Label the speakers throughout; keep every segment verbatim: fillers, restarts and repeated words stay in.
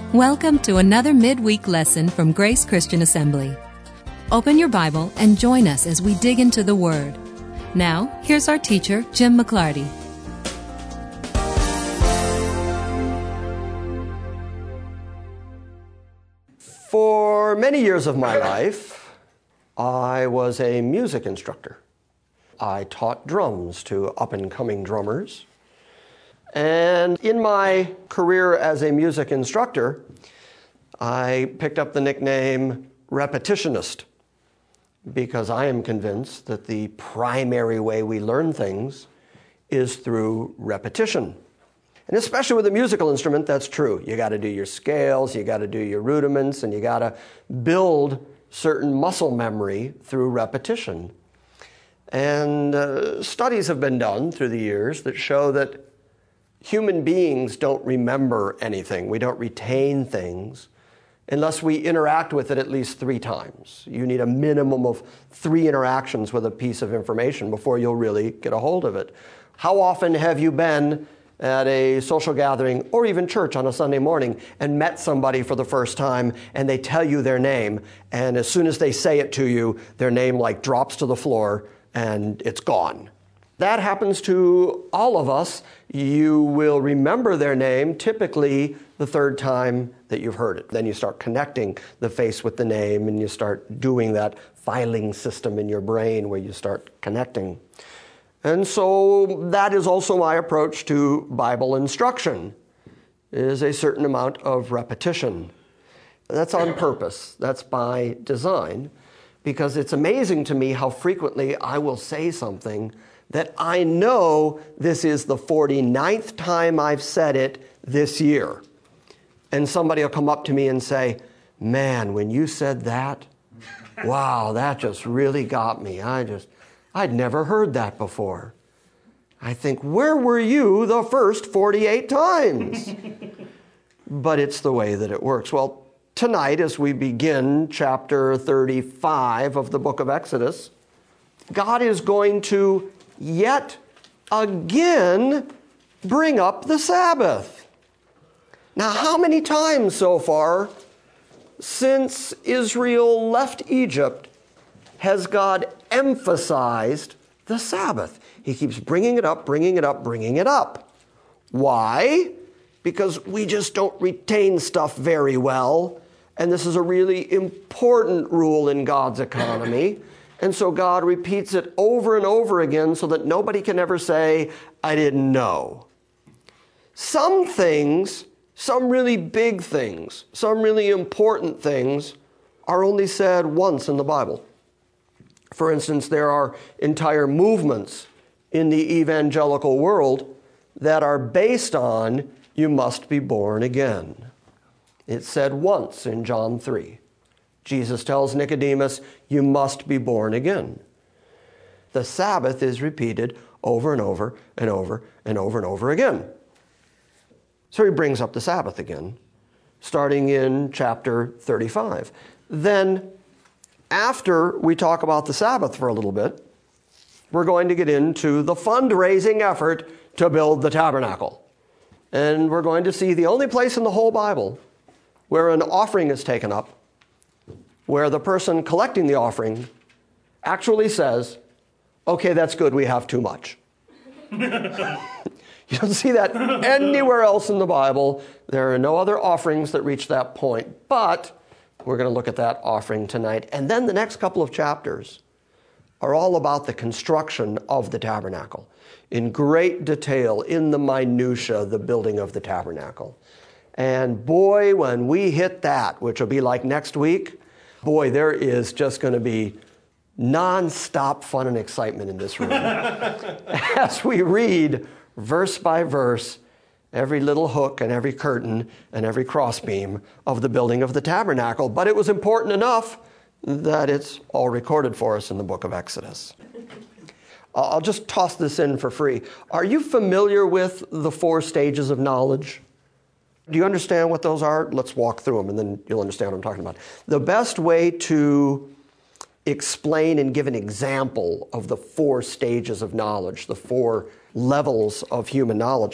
Speaker 1: Welcome to another midweek lesson from Grace Christian Assembly. Open your Bible and join us as we dig into the Word. Now, here's our teacher, Jim McClarty.
Speaker 2: For many years of my life, I was a music instructor. I taught drums to up-and-coming drummers. And in my career as a music instructor, I picked up the nickname repetitionist because I am convinced that the primary way we learn things is through repetition. And especially with a musical instrument, that's true. You got to do your scales, you got to do your rudiments, and you got to build certain muscle memory through repetition. And uh, studies have been done through the years that show that human beings don't remember anything. We don't retain things unless we interact with it at least three times. You need a minimum of three interactions with a piece of information before you'll really get a hold of it. How often have you been at a social gathering or even church on a Sunday morning and met somebody for the first time and they tell you their name, and as soon as they say it to you, their name like drops to the floor and it's gone? That happens to all of us. You will remember their name typically the third time that you've heard it. Then you start connecting the face with the name and you start doing that filing system in your brain where you start connecting. And so that is also my approach to Bible instruction, is a certain amount of repetition. That's on purpose. That's by design, because it's amazing to me how frequently I will say something that I know this is the forty-ninth time I've said it this year. And somebody will come up to me and say, man, when you said that, wow, that just really got me. I just, I'd never heard that before. I think, where were you the first forty-eight times? But it's the way that it works. Well, tonight as we begin chapter thirty-five of the book of Exodus, God is going to yet again bring up the Sabbath. Now, how many times so far since Israel left Egypt has God emphasized the Sabbath? He keeps bringing it up, bringing it up, bringing it up. Why? Because we just don't retain stuff very well, and this is a really important rule in God's economy. And so God repeats it over and over again so that nobody can ever say, I didn't know. Some things, some really big things, some really important things are only said once in the Bible. For instance, there are entire movements in the evangelical world that are based on you must be born again. It's said once in John three. Jesus tells Nicodemus, you must be born again. The Sabbath is repeated over and over and over and over and over again. So he brings up the Sabbath again, starting in chapter thirty-five. Then, after we talk about the Sabbath for a little bit, we're going to get into the fundraising effort to build the tabernacle. And we're going to see the only place in the whole Bible where an offering is taken up, where the person collecting the offering actually says, okay, that's good, we have too much. You don't see that anywhere else in the Bible. There are no other offerings that reach that point, but we're going to look at that offering tonight. And then the next couple of chapters are all about the construction of the tabernacle, in great detail, in the minutia, the building of the tabernacle. And boy, when we hit that, which will be like next week, boy, there is just going to be non-stop fun and excitement in this room as we read verse by verse every little hook and every curtain and every crossbeam of the building of the tabernacle. But it was important enough that it's all recorded for us in the book of Exodus. I'll just toss this in for free. Are you familiar with the four stages of knowledge? Do you understand what those are? Let's walk through them and then you'll understand what I'm talking about. The best way to explain and give an example of the four stages of knowledge, the four levels of human knowledge,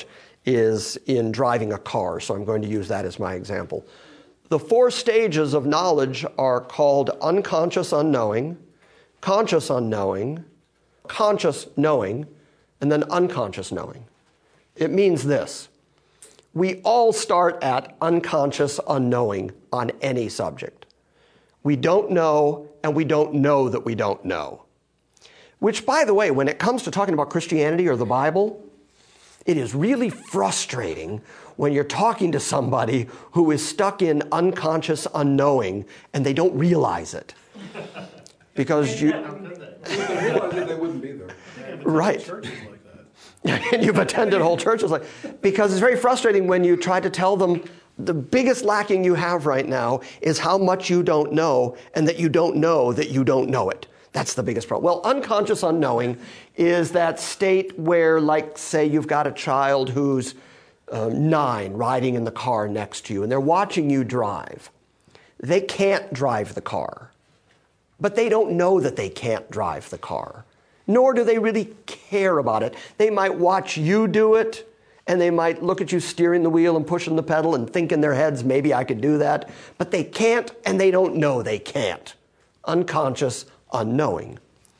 Speaker 2: is in driving a car, so I'm going to use that as my example. The four stages of knowledge are called unconscious unknowing, conscious unknowing, conscious knowing, and then unconscious knowing. It means this. We all start at unconscious unknowing on any subject. We don't know, and we don't know that we don't know. Which, by the way, when it comes to talking about Christianity or the Bible, it is really frustrating when you're talking to somebody who is stuck in unconscious unknowing and they don't realize it. Because you...
Speaker 3: If they realized it, they wouldn't be there.
Speaker 2: Right.
Speaker 3: Churches like that.
Speaker 2: And you've attended whole churches like... Because it's very frustrating when you try to tell them the biggest lacking you have right now is how much you don't know and that you don't know that you don't know it. That's the biggest problem. Well, unconscious unknowing is that state where, like, say you've got a child who's uh, nine riding in the car next to you and they're watching you drive. They can't drive the car, but they don't know that they can't drive the car, nor do they really care about it. They might watch you do it, and they might look at you steering the wheel and pushing the pedal and think in their heads, maybe I could do that, but they can't, and they don't know they can't. Unconscious unknowing.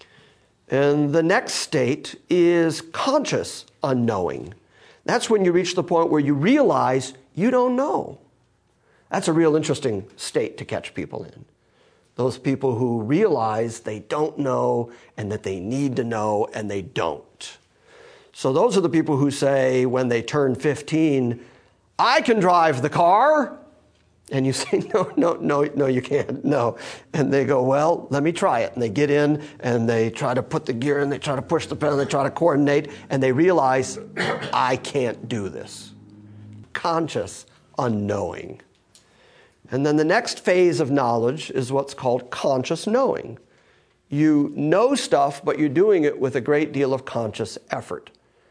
Speaker 2: And the next state is conscious unknowing. That's when you reach the point where you realize you don't know. That's a real interesting state to catch people in. Those people who realize they don't know and that they need to know and they don't. So those are the people who say when they turn fifteen, I can drive the car. And you say, no, no, no, no, you can't, no. And they go, well, let me try it. And they get in, and they try to put the gear in, they try to push the pedal, they try to coordinate, and they realize, I can't do this. Conscious unknowing. And then the next phase of knowledge is what's called conscious knowing. You know stuff, but you're doing it with a great deal of conscious effort.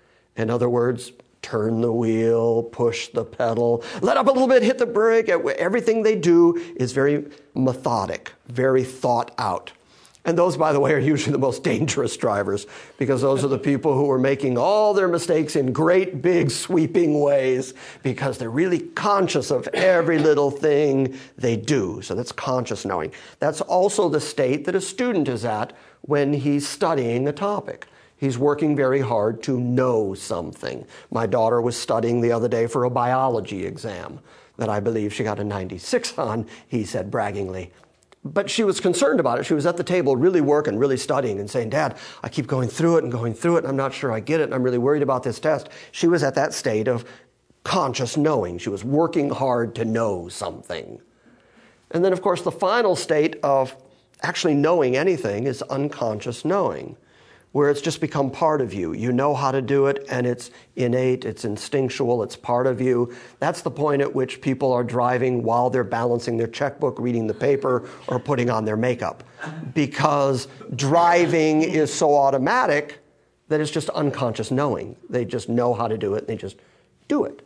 Speaker 2: In other words, turn the wheel, push the pedal, let up a little bit, hit the brake. Everything they do is very methodic, very thought out. And those, by the way, are usually the most dangerous drivers because those are the people who are making all their mistakes in great, big, sweeping ways because they're really conscious of every little thing they do. So that's conscious knowing. That's also the state that a student is at when he's studying a topic. He's working very hard to know something. My daughter was studying the other day for a biology exam that I believe she got a ninety-six on, he said braggingly. But she was concerned about it. She was at the table really working, really studying and saying, Dad, I keep going through it and going through it, and I'm not sure I get it, and I'm really worried about this test. She was at that state of conscious knowing. She was working hard to know something. And then, of course, the final state of actually knowing anything is unconscious knowing, where it's just become part of you. You know how to do it, and it's innate, it's instinctual, it's part of you. That's the point at which people are driving while they're balancing their checkbook, reading the paper, or putting on their makeup. Because driving is so automatic that it's just unconscious knowing. They just know how to do it, and they just do it.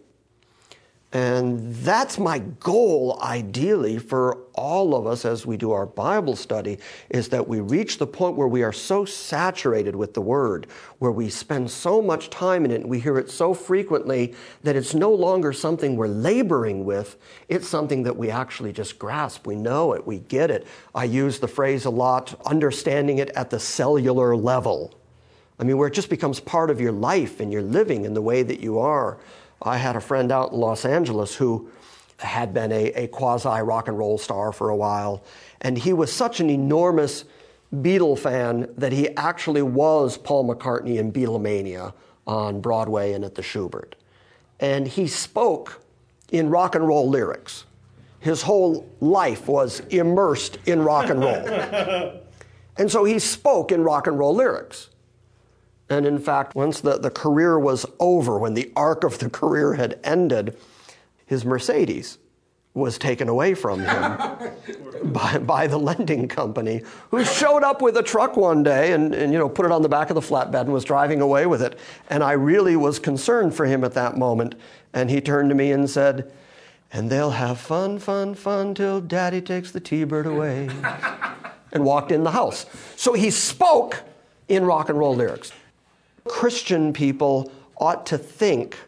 Speaker 2: And that's my goal, ideally, for all of us as we do our Bible study, is that we reach the point where we are so saturated with the Word, where we spend so much time in it, and we hear it so frequently that it's no longer something we're laboring with. It's something that we actually just grasp. We know it. We get it. I use the phrase a lot, understanding it at the cellular level. I mean, where it just becomes part of your life and your living in the way that you are. I had a friend out in Los Angeles who had been a, a quasi-rock and roll star for a while, and he was such an enormous Beatle fan that he actually was Paul McCartney in Beatlemania on Broadway and at the Shubert. And he spoke in rock and roll lyrics. His whole life was immersed in rock and roll. And so he spoke in rock and roll lyrics. And in fact, once the, the career was over, when the arc of the career had ended, his Mercedes was taken away from him by, by the lending company, who showed up with a truck one day and, and, you know, put it on the back of the flatbed and was driving away with it. And I really was concerned for him at that moment. And he turned to me and said, and they'll have fun, fun, fun till Daddy takes the T-Bird away, and walked in the house. So he spoke in rock and roll lyrics. Christian people ought to think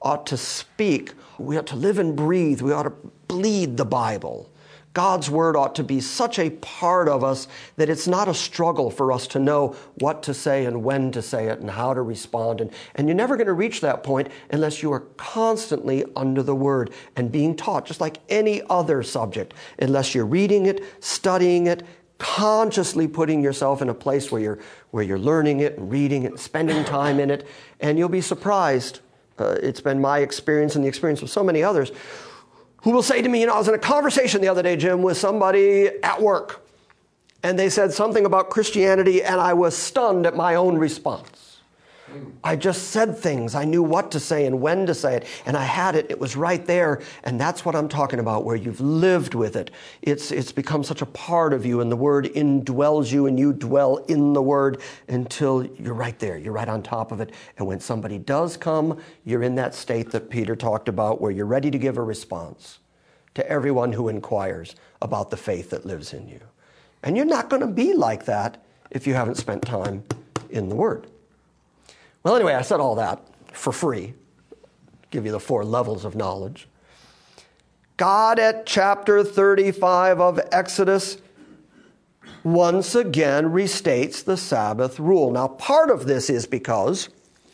Speaker 2: ought to speak. We ought to live and breathe. We ought to bleed the Bible. God's Word ought to be such a part of us that it's not a struggle for us to know what to say and when to say it and how to respond. And, and you're never going to reach that point unless you are constantly under the Word and being taught, just like any other subject, unless you're reading it, studying it, consciously putting yourself in a place where you're, where you're learning it and reading it and spending time in it. And you'll be surprised. Uh, it's been my experience and the experience of so many others who will say to me, you know, I was in a conversation the other day, Jim, with somebody at work, and they said something about Christianity, and I was stunned at my own response. I just said things. I knew what to say and when to say it, and I had it. It was right there, and that's what I'm talking about, where you've lived with it. It's, it's become such a part of you, and the Word indwells you, and you dwell in the Word until you're right there. You're right on top of it, and when somebody does come, you're in that state that Peter talked about, where you're ready to give a response to everyone who inquires about the faith that lives in you. And you're not going to be like that if you haven't spent time in the Word. Well, anyway, I said all that for free. Give you the four levels of knowledge. God at chapter thirty-five of Exodus once again restates the Sabbath rule. Now, part of this is because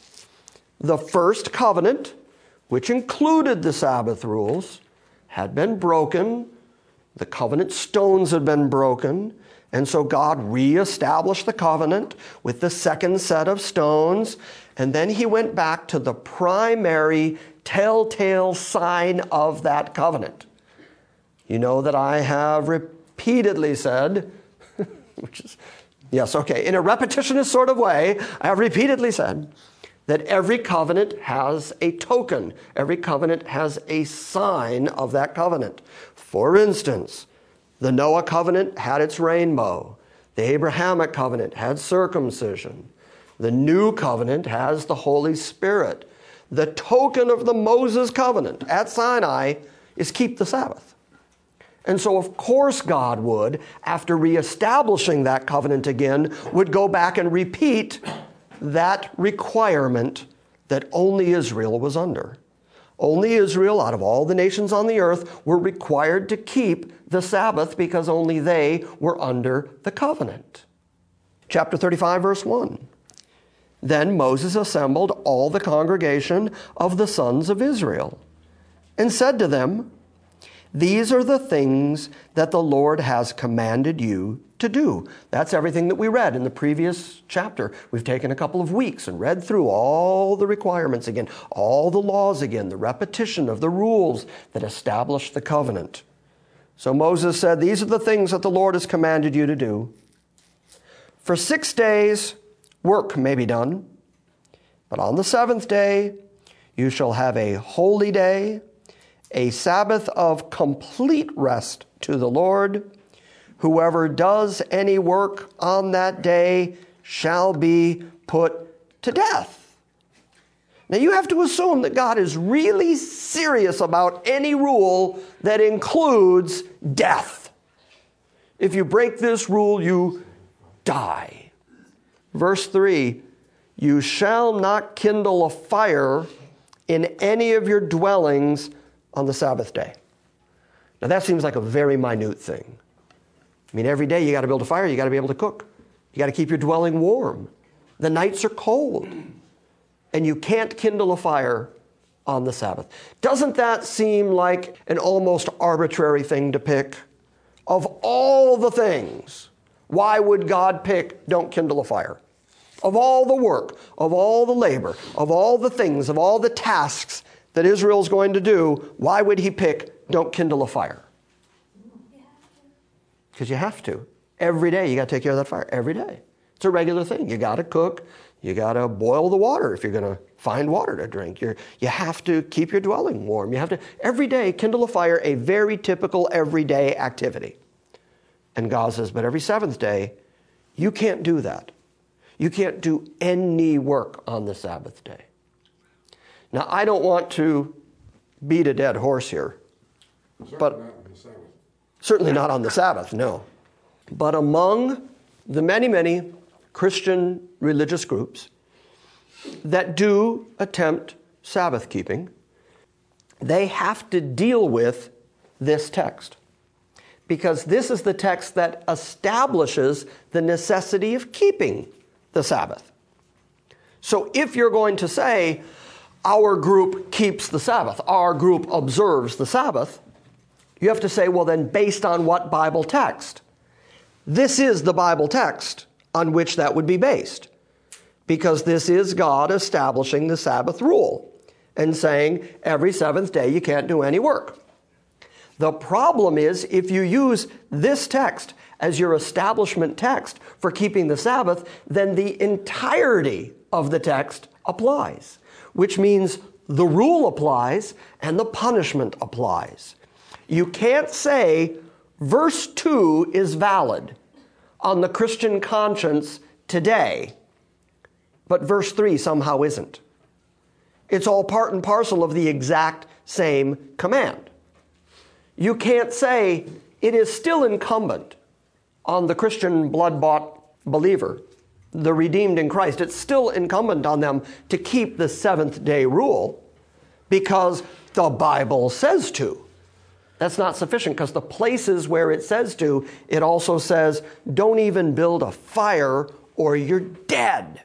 Speaker 2: the first covenant, which included the Sabbath rules, had been broken. The covenant stones had been broken. And so God reestablished the covenant with the second set of stones. And then he went back to the primary telltale sign of that covenant. You know that I have repeatedly said, which is, yes, okay, in a repetitionist sort of way, I have repeatedly said that every covenant has a token. Every covenant has a sign of that covenant. For instance, the Noah covenant had its rainbow. The Abrahamic covenant had circumcision. The new covenant has the Holy Spirit. The token of the Moses covenant at Sinai is keep the Sabbath. And so, of course, God would, after reestablishing that covenant again, would go back and repeat that requirement that only Israel was under. Only Israel, out of all the nations on the earth, were required to keep the Sabbath because only they were under the covenant. Chapter thirty-five, verse one. Then Moses assembled all the congregation of the sons of Israel and said to them, "These are the things that the Lord has commanded you to do." That's everything that we read in the previous chapter. We've taken a couple of weeks and read through all the requirements again, all the laws again, the repetition of the rules that establish the covenant. So Moses said, "These are the things that the Lord has commanded you to do. For six days work may be done, but on the seventh day you shall have a holy day, a Sabbath of complete rest to the Lord. Whoever does any work on that day shall be put to death." Now you have to assume that God is really serious about any rule that includes death. If you break this rule, you die. Verse three, "You shall not kindle a fire in any of your dwellings on the Sabbath day." Now that seems like a very minute thing. I mean, every day you got to build a fire, you got to be able to cook. You got to keep your dwelling warm. The nights are cold. And you can't kindle a fire on the Sabbath. Doesn't that seem like an almost arbitrary thing to pick? Of all the things, why would God pick don't kindle a fire? Of all the work, of all the labor, of all the things, of all the tasks that Israel's going to do, why would he pick don't kindle a fire? Because you have to. Every day you got to take care of that fire. Every day. It's a regular thing. You got to cook. You got to boil the water if you're going to find water to drink. You're, you have to keep your dwelling warm. You have to, every day, kindle a fire, a very typical everyday activity. And God says, but every seventh day, you can't do that. You can't do any work on the Sabbath day. Now, I don't want to beat a dead horse here.
Speaker 3: Certainly
Speaker 2: but
Speaker 3: not on the Sabbath.
Speaker 2: Certainly not on the Sabbath, no. But among the many, many Christian religious groups that do attempt Sabbath keeping, they have to deal with this text, because this is the text that establishes the necessity of keeping the Sabbath. So if you're going to say, our group keeps the Sabbath, our group observes the Sabbath, you have to say, well then, based on what Bible text? This is the Bible text on which that would be based, because this is God establishing the Sabbath rule and saying every seventh day you can't do any work. The problem is, if you use this text as your establishment text for keeping the Sabbath, then the entirety of the text applies, which means the rule applies and the punishment applies. You can't say verse two is valid on the Christian conscience today, but verse three somehow isn't. It's all part and parcel of the exact same command. You can't say it is still incumbent on the Christian blood-bought believer, the redeemed in Christ. It's still incumbent on them to keep the seventh day rule because the Bible says to. That's not sufficient, because the places where it says to, it also says, don't even build a fire or you're dead.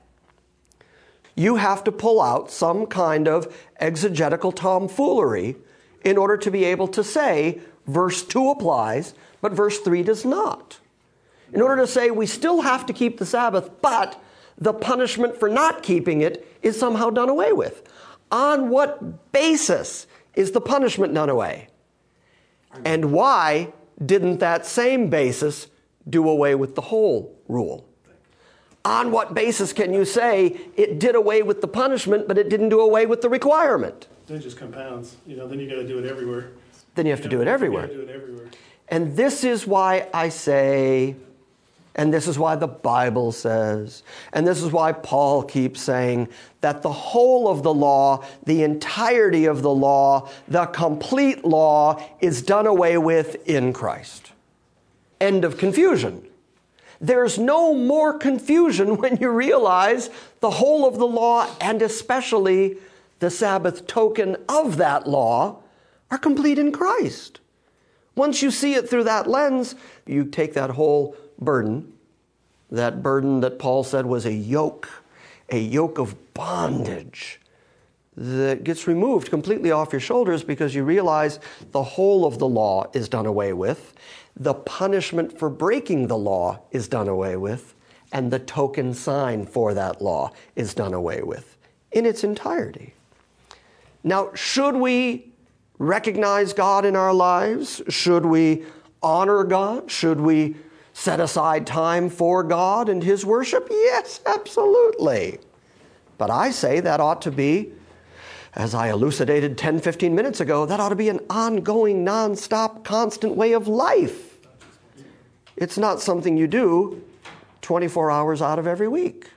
Speaker 2: You have to pull out some kind of exegetical tomfoolery in order to be able to say verse two applies, but verse three does not. In order to say we still have to keep the Sabbath, but the punishment for not keeping it is somehow done away with. On what basis is the punishment done away? And why didn't that same basis do away with the whole rule? On what basis can you say it did away with the punishment, but it didn't do away with the requirement?
Speaker 4: Then it just compounds. You know, then you got to do it everywhere.
Speaker 2: Then you have to do it everywhere.
Speaker 4: You got to do it everywhere.
Speaker 2: And this is why I say, and this is why the Bible says, and this is why Paul keeps saying that the whole of the law, the entirety of the law, the complete law is done away with in Christ. End of confusion. There's no more confusion when you realize the whole of the law, and especially the Sabbath token of that law, are complete in Christ. Once you see it through that lens, you take that whole burden, that burden that Paul said was a yoke, a yoke of bondage that gets removed completely off your shoulders, because you realize the whole of the law is done away with, the punishment for breaking the law is done away with, and the token sign for that law is done away with in its entirety. Now, should we recognize God in our lives? Should we honor God? Should we set aside time for God and His worship? Yes, absolutely. But I say that ought to be, as I elucidated ten, fifteen minutes ago, that ought to be an ongoing, non-stop, constant way of life. It's not something you do twenty-four hours out of every week.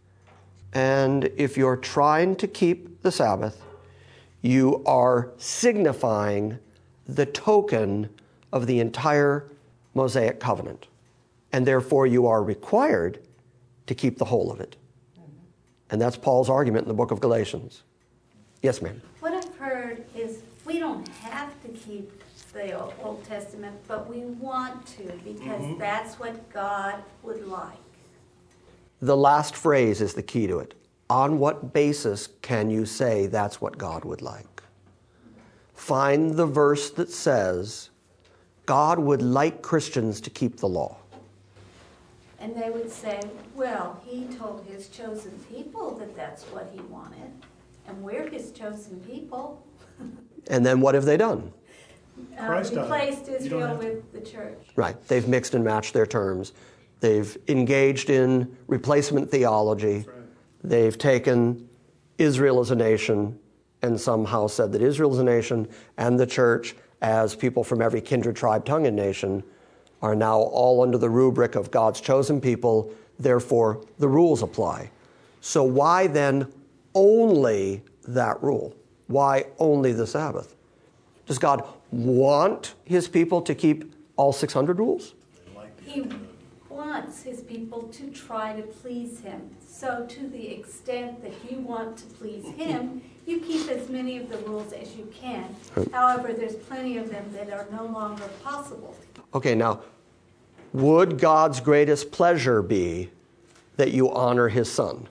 Speaker 2: And if you're trying to keep the Sabbath, you are signifying the token of the entire Mosaic covenant. And therefore you are required to keep the whole of it. And that's Paul's argument in the book of Galatians. Yes, ma'am.
Speaker 5: What I've heard is we don't have to keep the Old Testament, but we want to, because mm-hmm. that's what God would like.
Speaker 2: The last phrase is the key to it. On what basis can you say that's what God would like? Find the verse that says God would like Christians to keep the law.
Speaker 5: And they would say, well, He told His chosen people that that's what He wanted, and we're His chosen people.
Speaker 2: And then what have they done?
Speaker 5: Uh, replaced Israel with the church.
Speaker 2: Right. They've mixed and matched their terms. They've engaged in replacement theology.
Speaker 4: Right.
Speaker 2: They've taken Israel as a nation and somehow said that Israel as a nation and the church, as people from every kindred, tribe, tongue, and nation, are now all under the rubric of God's chosen people. Therefore, the rules apply. So why then only that rule? Why only the Sabbath? Does God want His people to keep all six hundred rules?
Speaker 5: He wants his people to try to please him. So to the extent that you want to please him, you keep as many of the rules as you can. However, there's plenty of them that are no longer possible.
Speaker 2: Okay, now, would God's greatest pleasure be that you honor his son?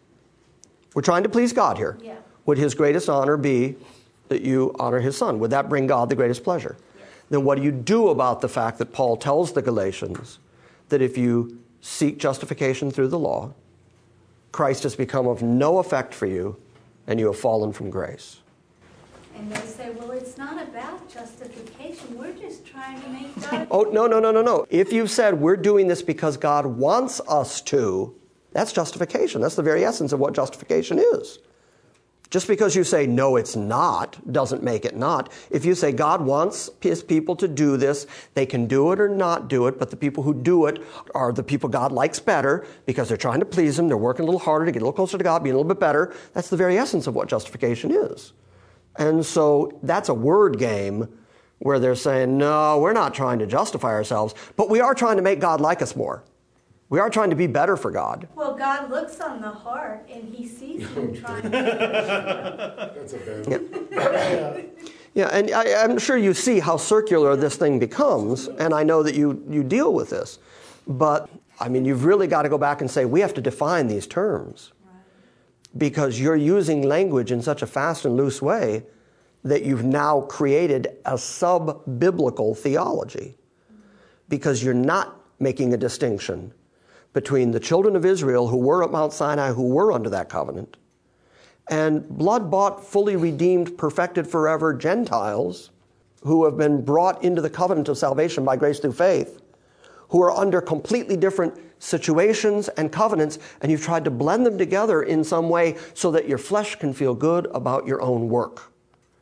Speaker 2: We're trying to please God here.
Speaker 5: Yeah.
Speaker 2: Would his greatest honor be that you honor his son? Would that bring God the greatest pleasure?
Speaker 5: Yes.
Speaker 2: Then what do you do about the fact that Paul tells the Galatians that if you seek justification through the law, Christ has become of no effect for you and you have fallen from grace?
Speaker 5: And they say, well, it's not about justification. We're just trying to make God...
Speaker 2: Oh, no, no, no, no, no. If you've said we're doing this because God wants us to, that's justification. That's the very essence of what justification is. Just because you say, no, it's not, doesn't make it not. If you say God wants his people to do this, they can do it or not do it, but the people who do it are the people God likes better because they're trying to please him, they're working a little harder to get a little closer to God, being a little bit better. That's the very essence of what justification is. And so that's a word game where they're saying, no, we're not trying to justify ourselves, but we are trying to make God like us more. We are trying to be better for God.
Speaker 5: Well, God looks on the heart, and he sees you trying to...
Speaker 3: That's a bad
Speaker 2: Yeah, yeah and I, I'm sure you see how circular this thing becomes, and I know that you, you deal with this. But, I mean, you've really got to go back and say, we have to define these terms. Right. Because you're using language in such a fast and loose way that you've now created a sub-biblical theology. Because you're not making a distinction between the children of Israel who were at Mount Sinai, who were under that covenant, and blood-bought, fully redeemed, perfected forever Gentiles who have been brought into the covenant of salvation by grace through faith, who are under completely different situations and covenants, and you've tried to blend them together in some way so that your flesh can feel good about your own work.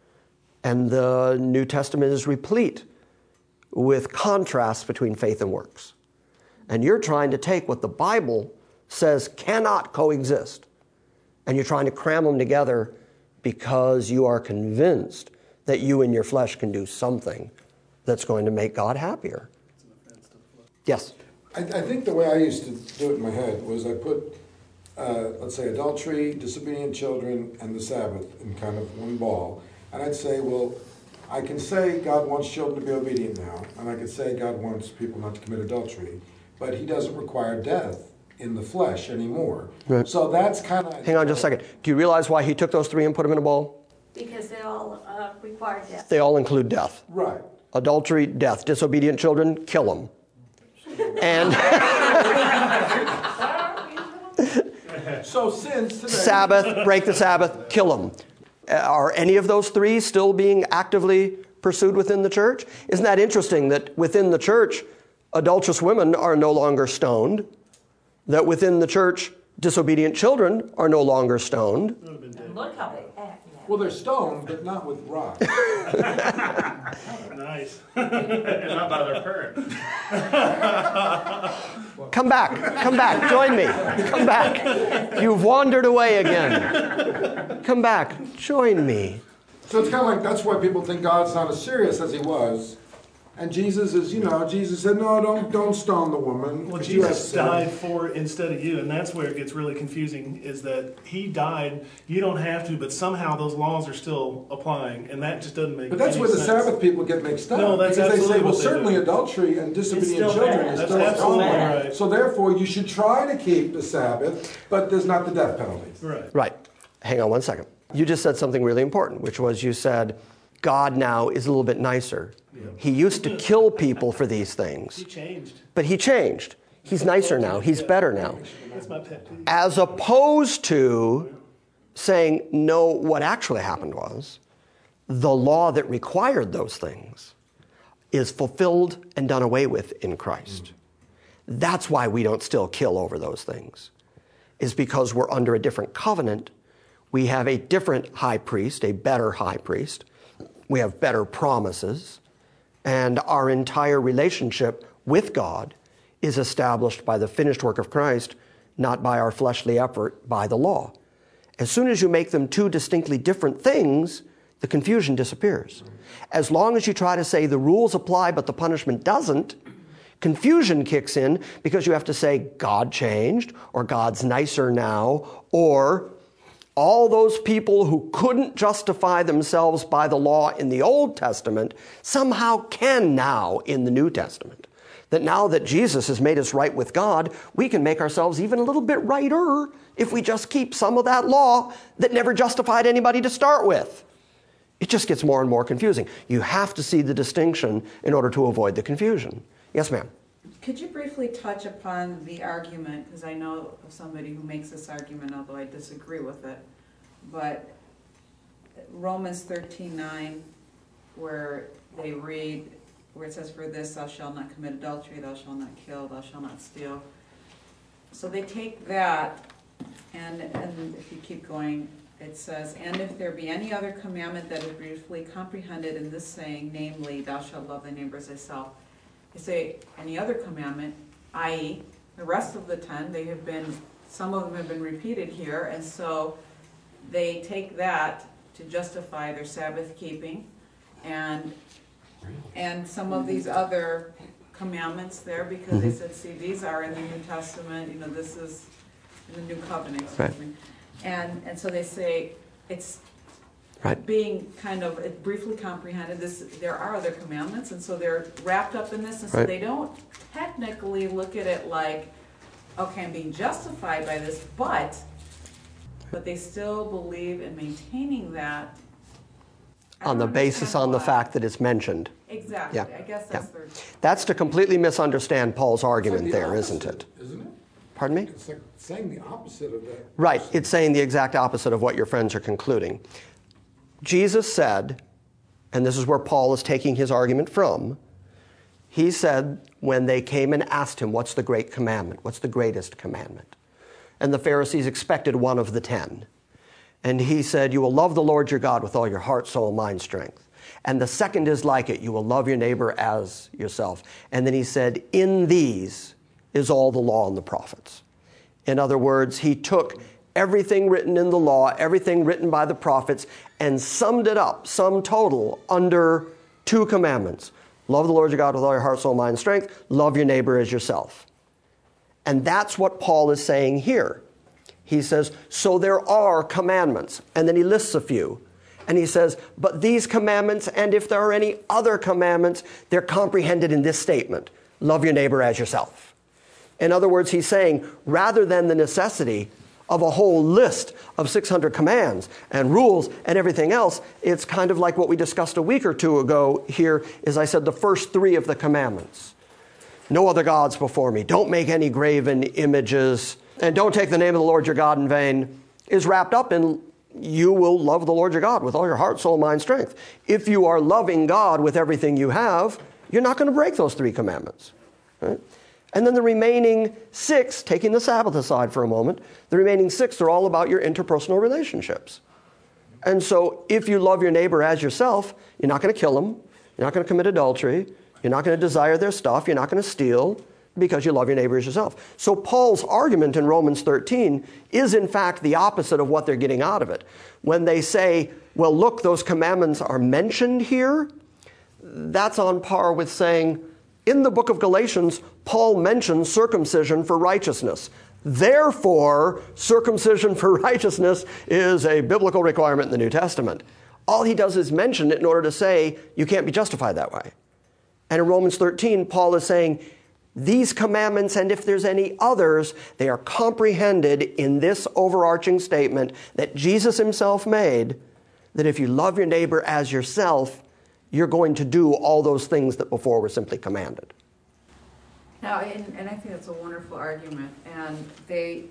Speaker 2: And the New Testament is replete with contrasts between faith and works. And you're trying to take what the Bible says cannot coexist, and you're trying to cram them together because you are convinced that you and your flesh can do something that's going to make God happier. Yes?
Speaker 3: I, I think the way I used to do it in my head was I put, uh, let's say, adultery, disobedient children, and the Sabbath in kind of one ball. And I'd say, well, I can say God wants children to be obedient now, and I could say God wants people not to commit adultery, but he doesn't require death in the flesh anymore. Right. So that's kind of...
Speaker 2: Hang on just a second. Do you realize why he took those three and put them in a ball?
Speaker 5: Because they all uh, require death.
Speaker 2: They all include death.
Speaker 3: Right.
Speaker 2: Adultery, death. Disobedient children, kill them. And...
Speaker 3: so sins today...
Speaker 2: Sabbath, break the Sabbath, kill them. Are any of those three still being actively pursued within the church? Isn't that interesting that within the church, adulterous women are no longer stoned, that within the church, disobedient children are no longer stoned?
Speaker 6: Look how they act now.
Speaker 3: Well, they're stoned, but not with rocks.
Speaker 4: Nice. And not by their parents.
Speaker 2: Come back. Come back. Join me. Come back. You've wandered away again. Come back. Join me.
Speaker 3: So it's kind of like, that's why people think God's not as serious as he was. And Jesus is, you know, Jesus said, no, don't don't stone the woman.
Speaker 4: Well,
Speaker 3: you
Speaker 4: Jesus died for instead of you, and that's where it gets really confusing, is that he died, you don't have to, but somehow those laws are still applying, and that just doesn't make sense.
Speaker 3: But that's
Speaker 4: any
Speaker 3: where the
Speaker 4: sense.
Speaker 3: Sabbath people get mixed up.
Speaker 4: No, that's
Speaker 3: because they say,
Speaker 4: absolutely
Speaker 3: well,
Speaker 4: what they
Speaker 3: certainly
Speaker 4: do.
Speaker 3: adultery and disobedient
Speaker 6: still
Speaker 3: children
Speaker 6: bad.
Speaker 3: is
Speaker 4: That's
Speaker 3: still
Speaker 4: absolutely
Speaker 3: stoned.
Speaker 4: right.
Speaker 3: So therefore, you should try to keep the Sabbath, but there's not the death penalty.
Speaker 4: Right.
Speaker 2: Right. Hang on one second. You just said something really important, which was you said, God now is a little bit nicer. Yeah. He used to kill people for these things.
Speaker 4: He changed.
Speaker 2: But he changed. He's nicer now. He's better now.
Speaker 4: That's my pet peeve.
Speaker 2: As opposed to saying, no, what actually happened was the law that required those things is fulfilled and done away with in Christ. Mm-hmm. That's why we don't still kill over those things, is because we're under a different covenant. We have a different high priest, a better high priest. We have better promises. And our entire relationship with God is established by the finished work of Christ, not by our fleshly effort, by the law. As soon as you make them two distinctly different things, the confusion disappears. As long as you try to say the rules apply but the punishment doesn't, Confusion kicks in because you have to say God changed, or God's nicer now, or all those people who couldn't justify themselves by the law in the Old Testament somehow can now in the New Testament. That now that Jesus has made us right with God, we can make ourselves even a little bit righter if we just keep some of that law that never justified anybody to start with. It just gets more and more confusing. You have to see the distinction in order to avoid the confusion. Yes, ma'am.
Speaker 7: Could you briefly touch upon the argument, because I know of somebody who makes this argument, although I disagree with it, but Romans thirteen nine, where they read, where it says, for this thou shalt not commit adultery, thou shalt not kill, thou shalt not steal. So they take that, and, and if you keep going, it says, and if there be any other commandment that is briefly comprehended in this saying, namely, thou shalt love thy neighbor as thyself. They say any other commandment, that is the rest of the ten, they have been, some of them have been repeated here, and so they take that to justify their Sabbath keeping, and and some of these other commandments there, because mm-hmm. they said, see, these are in the New Testament, you know, this is in the New Covenant, excuse right. me. And and so they say it's right. being kind of briefly comprehended. This there are other commandments, and so they're wrapped up in this, and so right. they don't technically look at it like, okay, I'm being justified by this, but but they still believe in maintaining that
Speaker 2: on the basis on why. the fact that it's mentioned.
Speaker 7: Exactly.
Speaker 2: Yeah.
Speaker 7: I guess that's
Speaker 2: yeah.
Speaker 7: their.
Speaker 2: That's to completely misunderstand Paul's argument
Speaker 3: like the
Speaker 2: there,
Speaker 3: opposite,
Speaker 2: isn't it?
Speaker 3: Isn't it?
Speaker 2: Pardon me?
Speaker 3: It's like saying the opposite of that.
Speaker 2: Right. It's saying the exact opposite of what your friends are concluding. Jesus said, and this is where Paul is taking his argument from, he said when they came and asked him, what's the great commandment? What's the greatest commandment? And the Pharisees expected one of the ten. And he said, you will love the Lord your God with all your heart, soul, mind, strength. And the second is like it. You will love your neighbor as yourself. And then he said, in these is all the law and the prophets. In other words, he took everything written in the law, everything written by the prophets, and summed it up, sum total, under two commandments. Love the Lord your God with all your heart, soul, mind, and strength. Love your neighbor as yourself. And that's what Paul is saying here. He says, so there are commandments. And then he lists a few. And he says, but these commandments, and if there are any other commandments, they're comprehended in this statement. Love your neighbor as yourself. In other words, he's saying, rather than the necessity of a whole list of six hundred commands and rules and everything else, it's kind of like what we discussed a week or two ago here, is I said the first three of the commandments. No other gods before me. Don't make any graven images. And don't take the name of the Lord your God in vain, is wrapped up in you will love the Lord your God with all your heart, soul, mind, strength. If you are loving God with everything you have, you're not going to break those three commandments. Right? And then the remaining six, taking the Sabbath aside for a moment, the remaining six are all about your interpersonal relationships. And so if you love your neighbor as yourself, you're not going to kill them, you're not going to commit adultery, you're not going to desire their stuff, you're not going to steal, because you love your neighbor as yourself. So Paul's argument in Romans thirteen is in fact the opposite of what they're getting out of it. When they say, well, look, those commandments are mentioned here, that's on par with saying, in the book of Galatians, Paul mentions circumcision for righteousness. Therefore, circumcision for righteousness is a biblical requirement in the New Testament. All he does is mention it in order to say you can't be justified that way. And in Romans thirteen, Paul is saying, these commandments, and if there's any others, they are comprehended in this overarching statement that Jesus himself made, that if you love your neighbor as yourself, you're going to do all those things that before were simply commanded.
Speaker 7: Now, and, and I think that's a wonderful argument, and they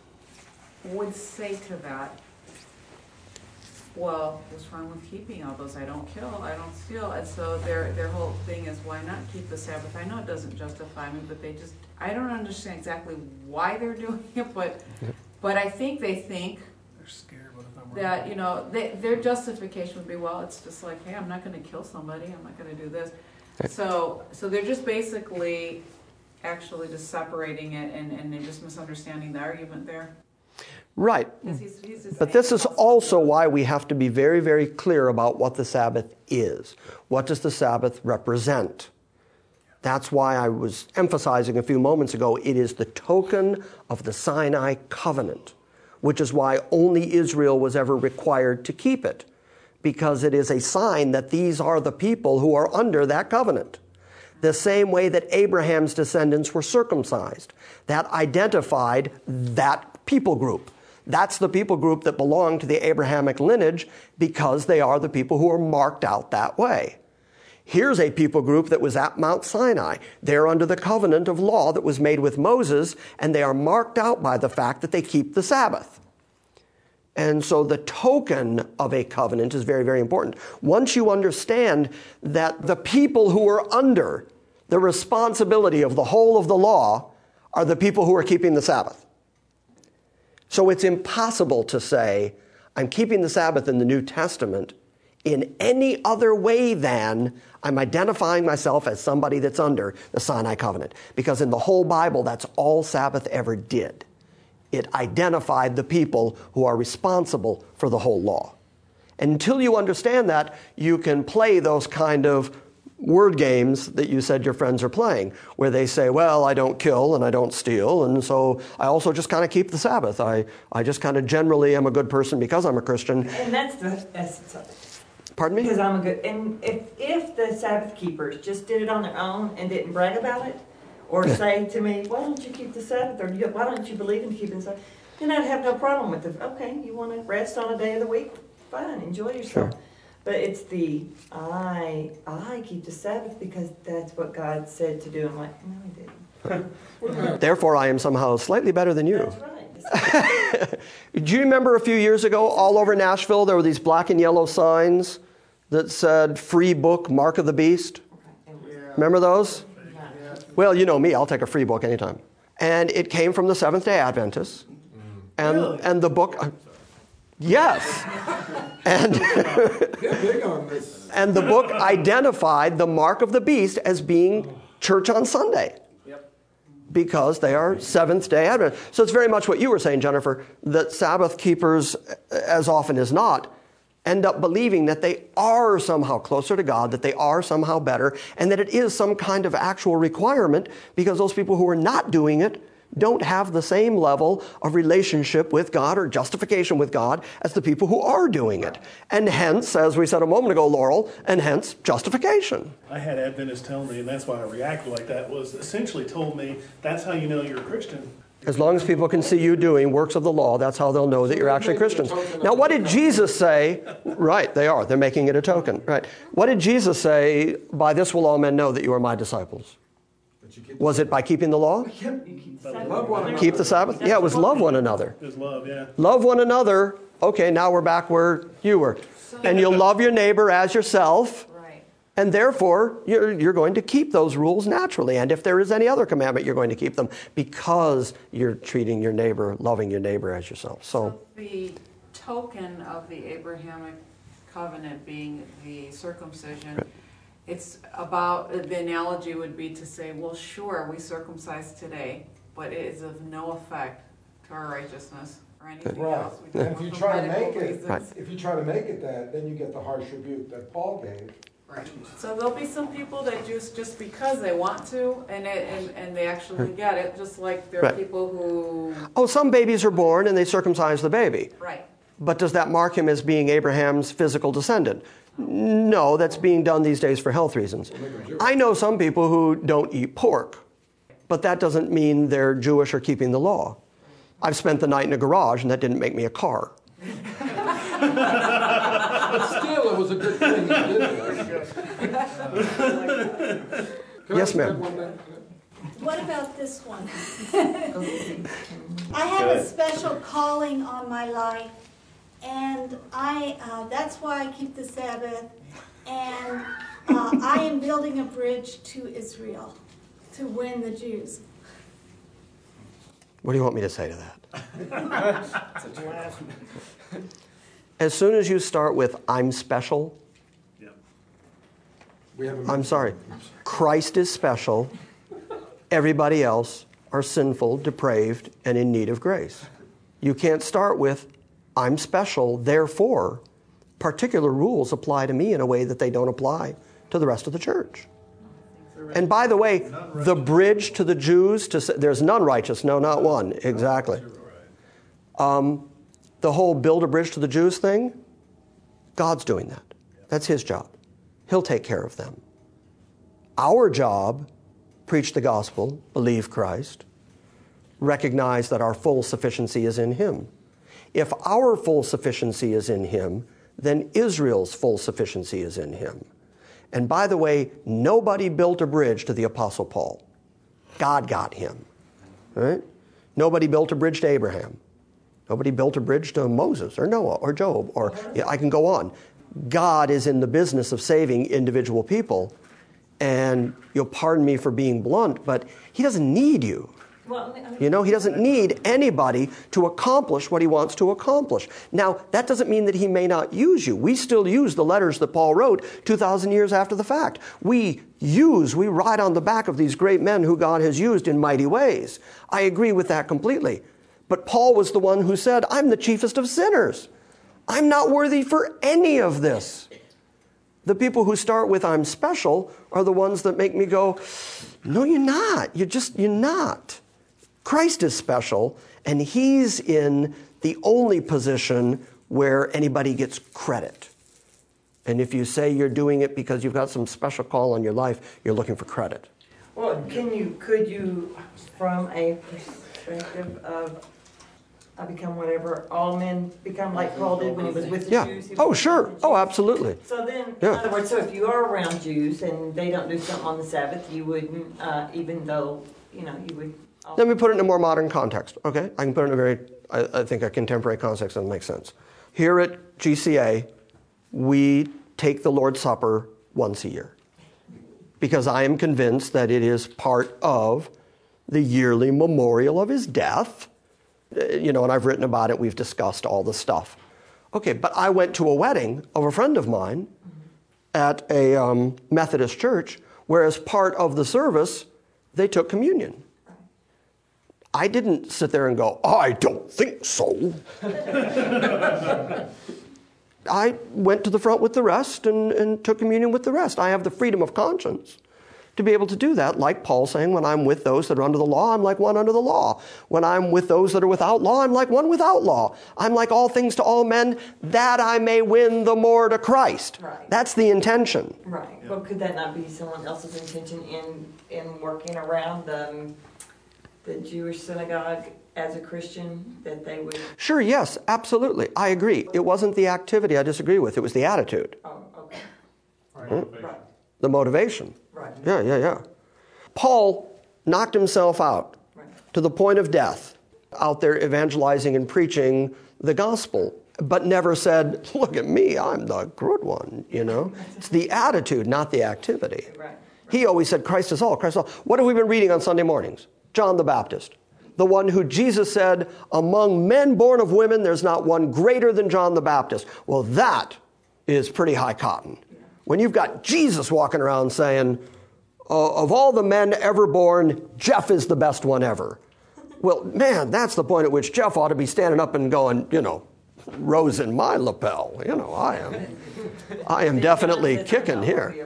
Speaker 7: would say to that, well, what's wrong with keeping all those? I don't kill, I don't steal. And so their their whole thing is, why not keep the Sabbath? I know it doesn't justify me, but they just, I don't understand exactly why they're doing it, but but I think they think
Speaker 4: they're scared what if I'm
Speaker 7: that,
Speaker 4: wrong?
Speaker 7: you know, they, their justification would be, well, it's just like, hey, I'm not going to kill somebody, I'm not going to do this. So so they're just basically actually just separating it, and, and they're just misunderstanding the argument there.
Speaker 2: Right.
Speaker 7: He's, he's
Speaker 2: But this is also why we have to be very, very clear about what the Sabbath is. What does the Sabbath represent? That's why I was emphasizing a few moments ago, it is the token of the Sinai covenant, which is why only Israel was ever required to keep it, because it is a sign that these are the people who are under that covenant. The same way that Abraham's descendants were circumcised. That identified that people group. That's the people group that belong to the Abrahamic lineage because they are the people who are marked out that way. Here's a people group that was at Mount Sinai. They're under the covenant of law that was made with Moses, and they are marked out by the fact that they keep the Sabbath. And so the token of a covenant is very, very important. Once you understand that the people who are under the responsibility of the whole of the law are the people who are keeping the Sabbath. So it's impossible to say, I'm keeping the Sabbath in the New Testament in any other way than I'm identifying myself as somebody that's under the Sinai covenant. Because in the whole Bible, that's all Sabbath ever did. It identified the people who are responsible for the whole law. And until you understand that, you can play those kind of word games that you said your friends are playing, where they say, well, I don't kill and I don't steal, and so I also just kind of keep the Sabbath. I, I just kind of generally am a good person because I'm a Christian.
Speaker 6: And that's the essence of it.
Speaker 2: Pardon me?
Speaker 6: Because I'm a good, and if, if the Sabbath keepers just did it on their own and didn't brag about it, or say to me, why don't you keep the Sabbath, or why don't you believe in keeping the Sabbath, then I'd have no problem with it. Okay, you want to rest on a day of the week? Fine, enjoy yourself.
Speaker 2: Sure.
Speaker 6: But it's the, I I keep the Sabbath because that's what God said to do. I'm like, no, he didn't.
Speaker 2: Therefore, I am somehow slightly better than you.
Speaker 6: That's right.
Speaker 2: Do you remember a few years ago, all over Nashville, there were these black and yellow signs that said, free book, Mark of the Beast? Remember those? Well, you know me, I'll take a free book anytime. And it came from the Seventh-day Adventists. And,
Speaker 4: Really?
Speaker 2: and the book... Uh, yes. And,
Speaker 3: big on this.
Speaker 2: and the book identified the Mark of the Beast as being church on Sunday. Because they are Seventh-day Adventists. So it's very much what you were saying, Jennifer, that Sabbath keepers, as often as not, end up believing that they are somehow closer to God, that they are somehow better, and that it is some kind of actual requirement because those people who are not doing it don't have the same level of relationship with God or justification with God as the people who are doing it. And hence, as we said a moment ago, Laurel, and hence justification.
Speaker 4: I had Adventists tell me, and that's why I reacted like that, was essentially told me, that's how you know you're a Christian.
Speaker 2: As long as people can see you doing works of the law, that's how they'll know that you're actually Christians. Now, what did Jesus say? Right, they are. They're making it a token. Right. What did Jesus say, by this will all men know that you are my disciples? Was it by keeping the law?
Speaker 3: Love one another.
Speaker 2: Keep the Sabbath? Yeah, it was love one another.
Speaker 4: It was love, yeah.
Speaker 2: Love one another. Okay, now we're back where you were. And you'll love your neighbor as yourself.
Speaker 7: Right.
Speaker 2: And therefore, you're, you're going to keep those rules naturally. And if there is any other commandment, you're going to keep them because you're treating your neighbor, loving your neighbor as yourself. So,
Speaker 7: So the token of the Abrahamic covenant being the circumcision,
Speaker 2: Right.
Speaker 7: it's about, the analogy would be to say, well, sure, we circumcise today, but it is of no effect to our righteousness or anything
Speaker 3: Right.
Speaker 7: else. We do
Speaker 3: And
Speaker 7: it
Speaker 3: if you
Speaker 7: for
Speaker 3: try to
Speaker 7: medical
Speaker 3: make it,
Speaker 7: reasons.
Speaker 2: Right.
Speaker 3: if you try to make it that, then you get the harsh rebuke that Paul gave.
Speaker 7: Right. So there'll be some people that just, just because they want to, and it, and, and they actually get it, just like there are
Speaker 2: Right.
Speaker 7: people who,
Speaker 2: oh, some babies are born and they circumcise the baby.
Speaker 7: right.
Speaker 2: But does that mark him as being Abraham's physical descendant? No, that's being done these days for health reasons. I know some people who don't eat pork, but that doesn't mean they're Jewish or keeping the law. I've spent the night in a garage, and that didn't make me a car.
Speaker 3: But still, it was a good thing he did that. Can I
Speaker 2: Yes,
Speaker 3: just
Speaker 2: ma'am.
Speaker 3: add one thing?
Speaker 5: What about this one? I have a special calling on my life, and I, uh, that's why I keep the Sabbath, and uh, I am building a bridge to Israel to win the Jews.
Speaker 2: What do you want me to say to that? As soon as you start with, I'm special,
Speaker 4: Yeah.
Speaker 3: We have a
Speaker 2: I'm sorry, Christ is special, everybody else are sinful, depraved, and in need of grace. You can't start with, I'm special, therefore, particular rules apply to me in a way that they don't apply to the rest of the church. And by the way, the bridge to the Jews, to there's none righteous, no, not one, exactly. Um, the whole build a bridge to the Jews thing, God's doing that. That's his job. He'll take care of them. Our job, preach the gospel, believe Christ, recognize that our full sufficiency is in him. If our full sufficiency is in him, then Israel's full sufficiency is in him. And by the way, nobody built a bridge to the Apostle Paul. God got him. Right? Nobody built a bridge to Abraham. Nobody built a bridge to Moses or Noah or Job, or yeah, I can go on. God is in the business of saving individual people. And you'll pardon me for being blunt, but he doesn't need you.
Speaker 6: Well, I mean,
Speaker 2: You know, he doesn't need anybody to accomplish what he wants to accomplish. Now, that doesn't mean that he may not use you. We still use the letters that Paul wrote two thousand years after the fact. We use, we ride on the back of these great men who God has used in mighty ways. I agree with that completely. But Paul was the one who said, I'm the chiefest of sinners. I'm not worthy for any of this. The people who start with I'm special are the ones that make me go, no, you're not. You're just, you're not. Christ is special, and he's in the only position where anybody gets credit. And if you say you're doing it because you've got some special call on your life, you're looking for credit.
Speaker 6: well, can you, could you, from a perspective of, I become whatever, all men become like Paul did when he was with the
Speaker 2: Yeah.
Speaker 6: Jews? He
Speaker 2: Oh,
Speaker 6: was
Speaker 2: sure.
Speaker 6: with the Jews.
Speaker 2: Oh, absolutely.
Speaker 6: So then, in
Speaker 2: Yeah.
Speaker 6: other words, so if you are around Jews and they don't do something on the Sabbath, you wouldn't, uh, even though, you know, you would.
Speaker 2: Let me put it in a more modern context, okay? I can put it in a very, I, I think, a contemporary context that makes sense. Here at G C A, we take the Lord's Supper once a year because I am convinced that it is part of the yearly memorial of his death. You know, and I've written about it. We've discussed all the stuff. Okay, but I went to a wedding of a friend of mine at a um, Methodist church where as part of the service, they took communion. I didn't sit there and go, I don't think so. I went to the front with the rest and, and took communion with the rest. I have the freedom of conscience to be able to do that, like Paul saying, when I'm with those that are under the law, I'm like one under the law. When I'm with those that are without law, I'm like one without law. I'm like all things to all men, that I may win the more to Christ.
Speaker 6: Right.
Speaker 2: That's the intention.
Speaker 6: Right. Well, could that not be someone else's intention in, in working around the, the Jewish synagogue as a Christian, that they would?
Speaker 2: Sure, yes, absolutely. I agree. It wasn't the activity I disagree with. It was the attitude,
Speaker 6: Oh, okay.
Speaker 4: Right.
Speaker 6: Right.
Speaker 2: the motivation.
Speaker 6: Right.
Speaker 2: Yeah, yeah, yeah. Paul knocked himself out
Speaker 6: Right.
Speaker 2: to the point of death, out there evangelizing and preaching the gospel, but never said, look at me, I'm the good one, you know? It's the attitude, not the activity.
Speaker 6: Right.
Speaker 2: He always said, Christ is all, Christ is all. What have we been reading on Sunday mornings? John the Baptist, the one who Jesus said, among men born of women, there's not one greater than John the Baptist. Well, that is pretty high cotton. When you've got Jesus walking around saying, uh, of all the men ever born, Jeff is the best one ever. Well, man, that's the point at which Jeff ought to be standing up and going, you know, rose in my lapel. You know, I am, I am definitely kicking here.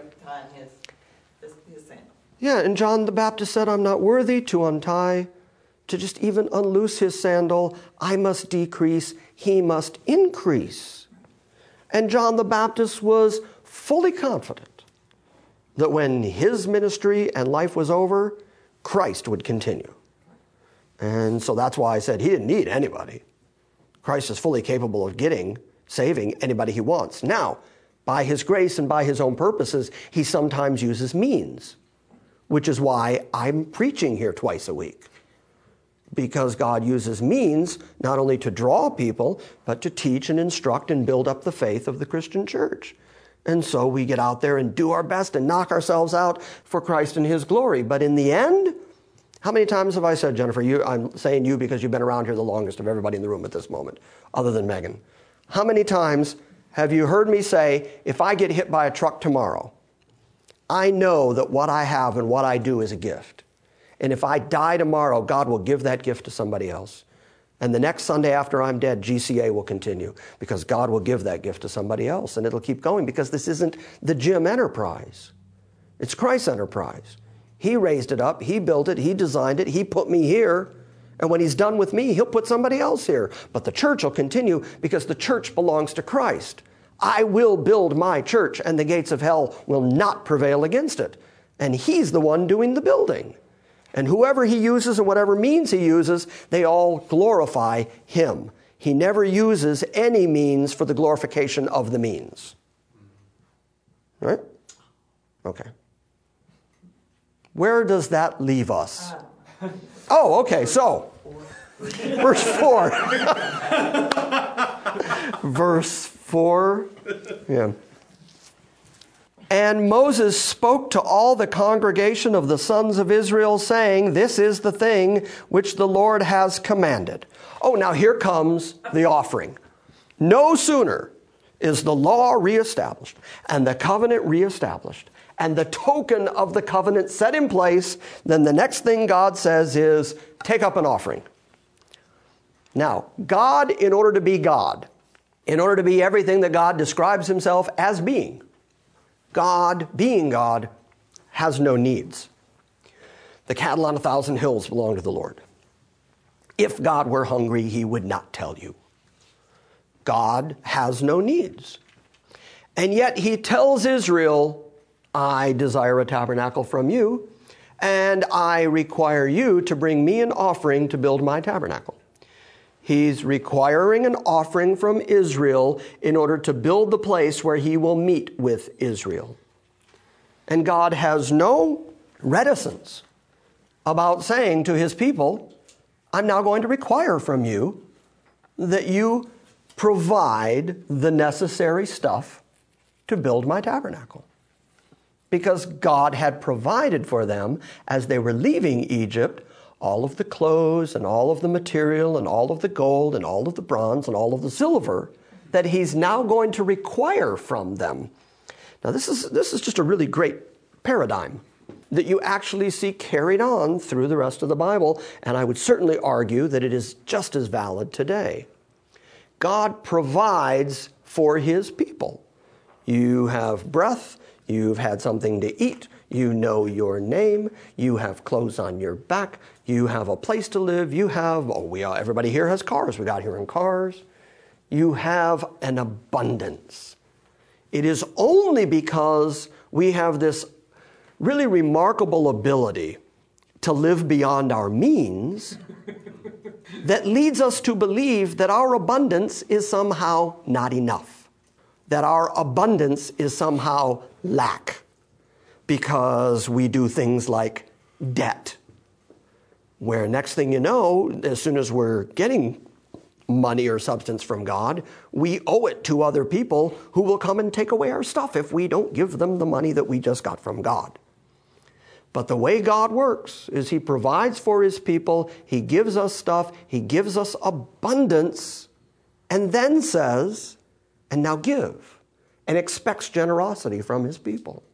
Speaker 2: Yeah, and John the Baptist said, I'm not worthy to untie, to just even unloose his sandal. I must decrease, he must increase. And John the Baptist was fully confident that when his ministry and life was over, Christ would continue. And so that's why I said he didn't need anybody. Christ is fully capable of getting, saving anybody he wants. Now, by his grace and by his own purposes, he sometimes uses means, which is why I'm preaching here twice a week. Because God uses means not only to draw people, but to teach and instruct and build up the faith of the Christian church. And so we get out there and do our best and knock ourselves out for Christ and his glory. But in the end, how many times have I said, Jennifer, you, I'm saying you because you've been around here the longest of everybody in the room at this moment, other than Megan. How many times have you heard me say, if I get hit by a truck tomorrow, I know that what I have and what I do is a gift. And if I die tomorrow, God will give that gift to somebody else. And the next Sunday after I'm dead, G C A will continue because God will give that gift to somebody else. And it'll keep going because this isn't the Jim enterprise. It's Christ's enterprise. He raised it up. He built it. He designed it. He put me here. And when he's done with me, he'll put somebody else here. But the church will continue because the church belongs to Christ. I will build my church, and the gates of hell will not prevail against it. And he's the one doing the building. And whoever he uses and whatever means he uses, they all glorify him. He never uses any means for the glorification of the means. Right? Okay. Where does that leave us? Oh, okay, so, verse four. Verse four. Yeah. And Moses spoke to all the congregation of the sons of Israel, saying, this is the thing which the Lord has commanded. Oh, now here comes the offering. No sooner is the law reestablished and the covenant reestablished and the token of the covenant set in place, then the next thing God says is, take up an offering. Now, God, in order to be God, in order to be everything that God describes himself as being, God, being God, has no needs. The cattle on a thousand hills belong to the Lord. If God were hungry, he would not tell you. God has no needs. And yet he tells Israel, I desire a tabernacle from you, and I require you to bring me an offering to build my tabernacle. He's requiring an offering from Israel in order to build the place where he will meet with Israel. And God has no reticence about saying to his people, I'm now going to require from you that you provide the necessary stuff to build my tabernacle. Because God had provided for them as they were leaving Egypt all of the clothes and all of the material and all of the gold and all of the bronze and all of the silver that he's now going to require from them. Now this is, this is just a really great paradigm that you actually see carried on through the rest of the Bible, and I would certainly argue that it is just as valid today. God provides for his people. You have breath, you've had something to eat, you know your name, you have clothes on your back, you have a place to live, you have, oh, we all, everybody here has cars, we got here in cars. You have an abundance. It is only because we have this really remarkable ability to live beyond our means that leads us to believe that our abundance is somehow not enough, that our abundance is somehow lack, because we do things like debt, where next thing you know, as soon as we're getting money or substance from God, we owe it to other people who will come and take away our stuff if we don't give them the money that we just got from God. But the way God works is he provides for his people, he gives us stuff, he gives us abundance, and then says, and now give, and expects generosity from his people.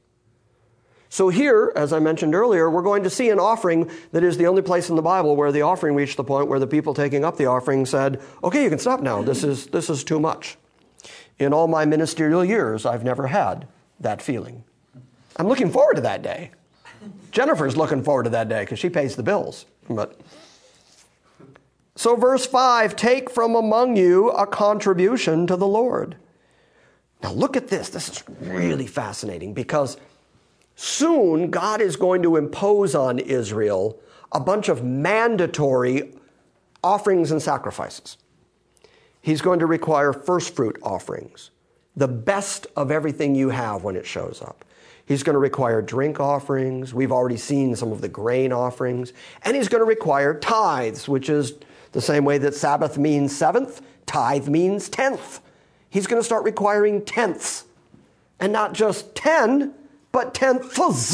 Speaker 2: So here, as I mentioned earlier, we're going to see an offering that is the only place in the Bible where the offering reached the point where the people taking up the offering said, okay, you can stop now. This is, this is too much. In all my ministerial years, I've never had that feeling. I'm looking forward to that day. Jennifer's looking forward to that day because she pays the bills. But so verse five, take from among you a contribution to the Lord. Now look at this. This is really fascinating because soon God is going to impose on Israel a bunch of mandatory offerings and sacrifices. He's going to require first fruit offerings, the best of everything you have when it shows up. He's going to require drink offerings. We've already seen some of the grain offerings. And he's going to require tithes, which is the same way that Sabbath means seventh, tithe means tenth. He's going to start requiring tenths. And not just ten, but tenths.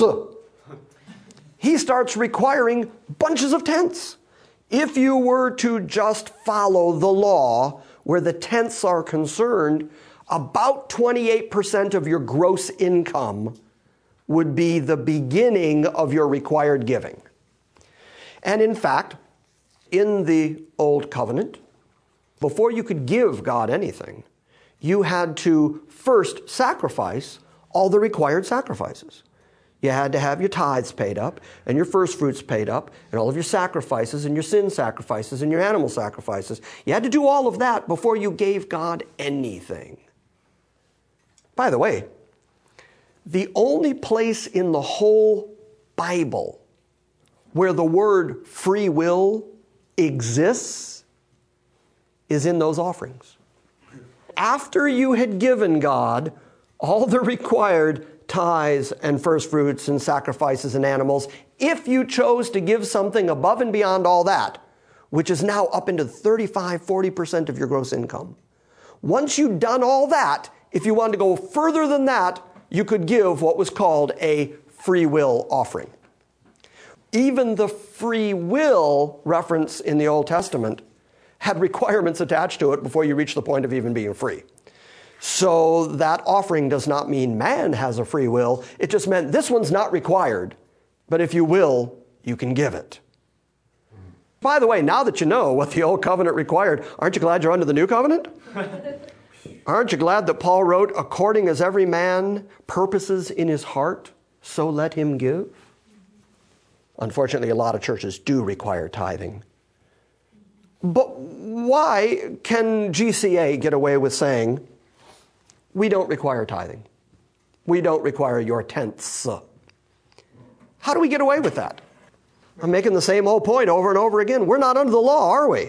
Speaker 2: He starts requiring bunches of tenths. If you were to just follow the law where the tenths are concerned, about twenty-eight percent of your gross income would be the beginning of your required giving. And in fact, in the Old Covenant, before you could give God anything, you had to first sacrifice all the required sacrifices. You had to have your tithes paid up and your first fruits paid up and all of your sacrifices and your sin sacrifices and your animal sacrifices. You had to do all of that before you gave God anything. By the way, the only place in the whole Bible where the word free will exists is in those offerings. After you had given God all the required tithes and first fruits and sacrifices and animals, if you chose to give something above and beyond all that, which is now up into thirty-five, forty percent of your gross income, once you'd done all that, if you wanted to go further than that, you could give what was called a free will offering. Even the free will reference in the Old Testament had requirements attached to it before you reach the point of even being free. So that offering does not mean man has a free will. It just meant this one's not required, but if you will, you can give it. By the way, now that you know what the old covenant required, aren't you glad you're under the new covenant? Aren't you glad that Paul wrote, according as every man purposes in his heart, so let him give? Unfortunately, a lot of churches do require tithing. But why can G C A get away with saying, we don't require tithing. We don't require your tenths. How do we get away with that? I'm making the same old point over and over again. We're not under the law, are we?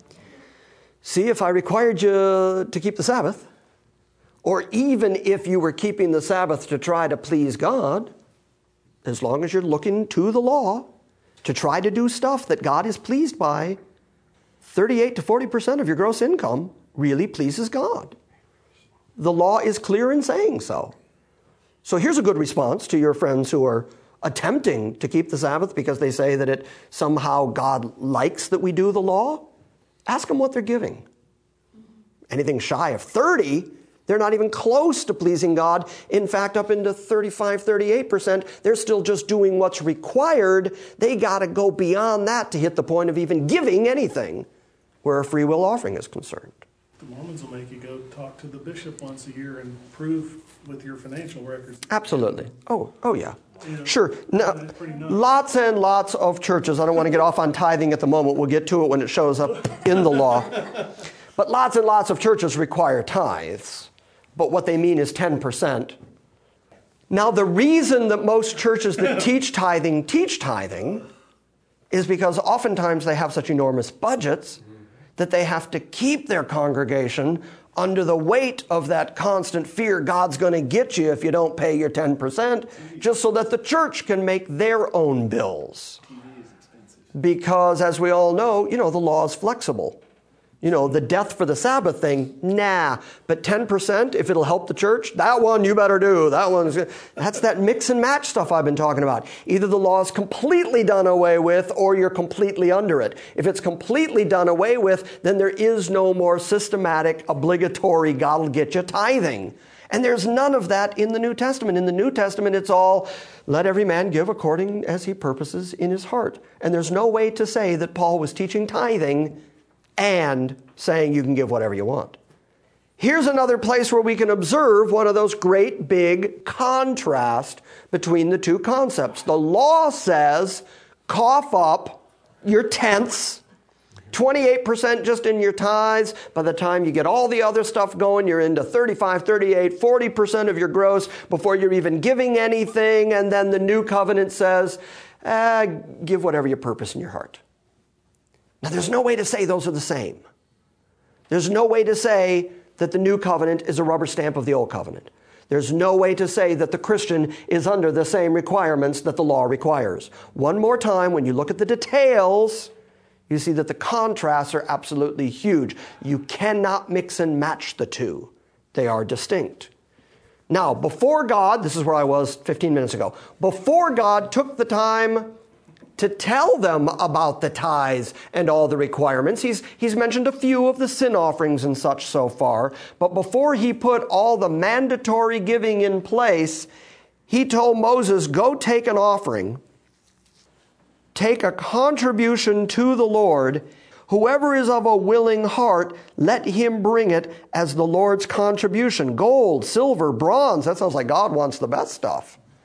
Speaker 2: See, if I required you to keep the Sabbath, or even if you were keeping the Sabbath to try to please God, as long as you're looking to the law to try to do stuff that God is pleased by, thirty-eight to forty percent of your gross income really pleases God. The law is clear in saying so. So here's a good response to your friends who are attempting to keep the Sabbath because they say that it somehow God likes that we do the law. Ask them what they're giving. Anything shy of thirty, they're not even close to pleasing God. In fact, up into thirty-five, thirty-eight percent, they're still just doing what's required. They got to go beyond that to hit the point of even giving anything where a free will offering is concerned.
Speaker 4: The Mormons will make you go talk to the bishop once a year and prove with your financial records.
Speaker 2: Absolutely. Oh, oh yeah.
Speaker 4: You know,
Speaker 2: sure. Now, lots and lots of churches, I don't want to get off on tithing at the moment. We'll get to it when it shows up in the law. But lots and lots of churches require tithes. But what they mean is ten percent. Now, the reason that most churches that teach tithing teach tithing is because oftentimes they have such enormous budgets that they have to keep their congregation under the weight of that constant fear God's going to get you if you don't pay your ten percent, just so that the church can make their own bills. Because as we all know, you know, the law is flexible. You know, the death for the Sabbath thing, nah. But ten percent, if it'll help the church, that one you better do. That one's good. That's that mix and match stuff I've been talking about. Either the law is completely done away with or you're completely under it. If it's completely done away with, then there is no more systematic, obligatory, God'll get you tithing. And there's none of that in the New Testament. In the New Testament, it's all, let every man give according as he purposes in his heart. And there's no way to say that Paul was teaching tithing and saying you can give whatever you want. Here's another place where we can observe one of those great big contrast between the two concepts. The law says, cough up your tenths, twenty-eight percent just in your tithes. By the time you get all the other stuff going, you're into thirty-five, thirty-eight, forty percent of your gross before you're even giving anything. And then the new covenant says, eh, give whatever you purpose in your heart. Now, there's no way to say those are the same. There's no way to say that the new covenant is a rubber stamp of the old covenant. There's no way to say that the Christian is under the same requirements that the law requires. One more time, when you look at the details, you see that the contrasts are absolutely huge. You cannot mix and match the two. They are distinct. Now, before God, this is where I was fifteen minutes ago, before God took the time to tell them about the tithes and all the requirements. He's, he's mentioned a few of the sin offerings and such so far, but before he put all the mandatory giving in place, he told Moses, go take an offering, take a contribution to the Lord. Whoever is of a willing heart, let him bring it as the Lord's contribution. Gold, silver, bronze. That sounds like God wants the best stuff.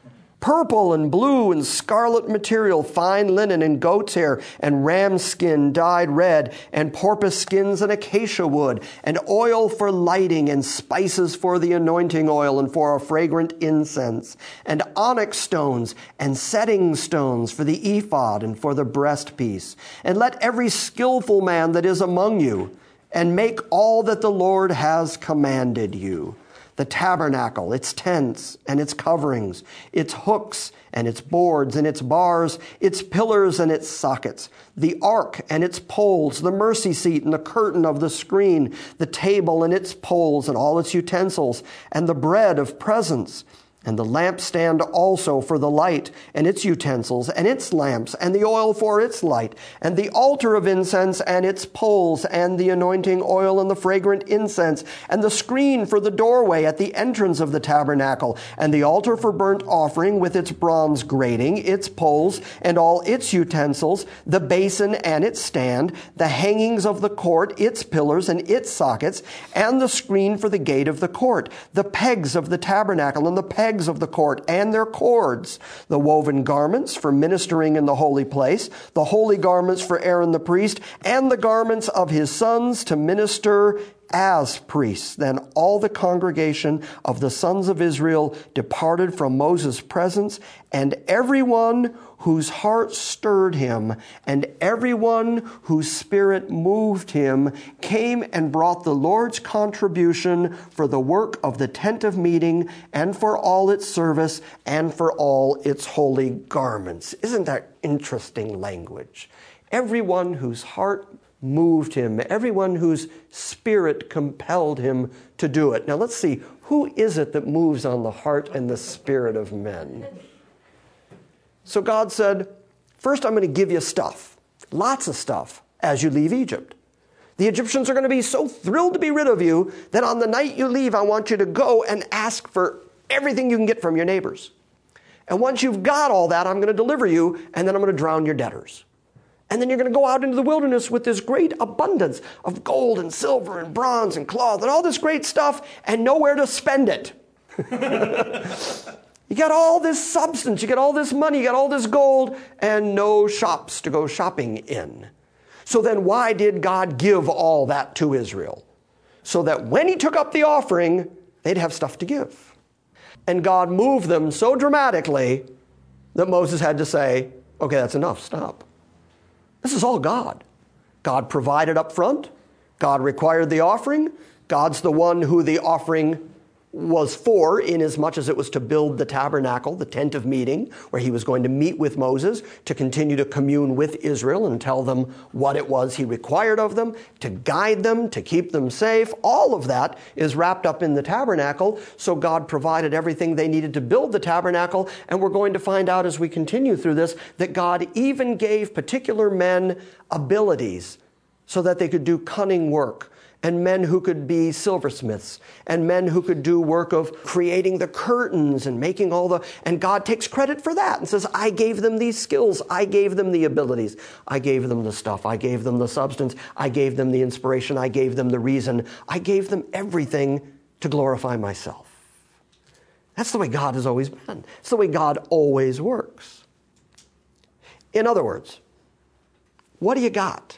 Speaker 2: purple and blue and scarlet material, fine linen and goat's hair and ram skin dyed red, and porpoise skins and acacia wood, and oil for lighting, and spices for the anointing oil and for a fragrant incense, and onyx stones and setting stones for the ephod and for the breastpiece. And let every skillful man that is among you and make all that the Lord has commanded you. The tabernacle, its tents and its coverings, its hooks and its boards and its bars, its pillars and its sockets, the ark and its poles, the mercy seat and the curtain of the screen, the table and its poles and all its utensils, and the bread of presence, and the lampstand also for the light, and its utensils, and its lamps, and the oil for its light, and the altar of incense, and its poles, and the anointing oil, and the fragrant incense, and the screen for the doorway at the entrance of the tabernacle, and the altar for burnt offering with its bronze grating, its poles, and all its utensils, the basin and its stand, the hangings of the court, its pillars and its sockets, and the screen for the gate of the court, the pegs of the tabernacle, and the pegs of the court and their cords, the woven garments for ministering in the holy place, the holy garments for Aaron the priest, and the garments of his sons to minister as priests. Then all the congregation of the sons of Israel departed from Moses' presence, and everyone whose heart stirred him and everyone whose spirit moved him came and brought the Lord's contribution for the work of the tent of meeting and for all its service and for all its holy garments. Isn't that interesting language? Everyone whose heart moved him, everyone whose spirit compelled him to do it. Now let's see, who is it that moves on the heart and the spirit of men? So God said, first I'm going to give you stuff, lots of stuff, as you leave Egypt. The Egyptians are going to be so thrilled to be rid of you that on the night you leave, I want you to go and ask for everything you can get from your neighbors. And once you've got all that, I'm going to deliver you, and then I'm going to drown your debtors. And then you're going to go out into the wilderness with this great abundance of gold and silver and bronze and cloth and all this great stuff and nowhere to spend it. You got all this substance, you got all this money, you got all this gold, and no shops to go shopping in. So then why did God give all that to Israel? So that when he took up the offering, they'd have stuff to give. And God moved them so dramatically that Moses had to say, okay, that's enough, stop. This is all God. God provided up front. God required the offering. God's the one who the offering was for, inasmuch as it was to build the tabernacle, the tent of meeting, where he was going to meet with Moses to continue to commune with Israel and tell them what it was he required of them, to guide them, to keep them safe. All of that is wrapped up in the tabernacle. So God provided everything they needed to build the tabernacle. And we're going to find out as we continue through this that God even gave particular men abilities so that they could do cunning work, and men who could be silversmiths, and men who could do work of creating the curtains and making all the, and God takes credit for that and says, I gave them these skills, I gave them the abilities, I gave them the stuff, I gave them the substance, I gave them the inspiration, I gave them the reason, I gave them everything to glorify myself. That's the way God has always been. It's the way God always works. In other words, what do you got?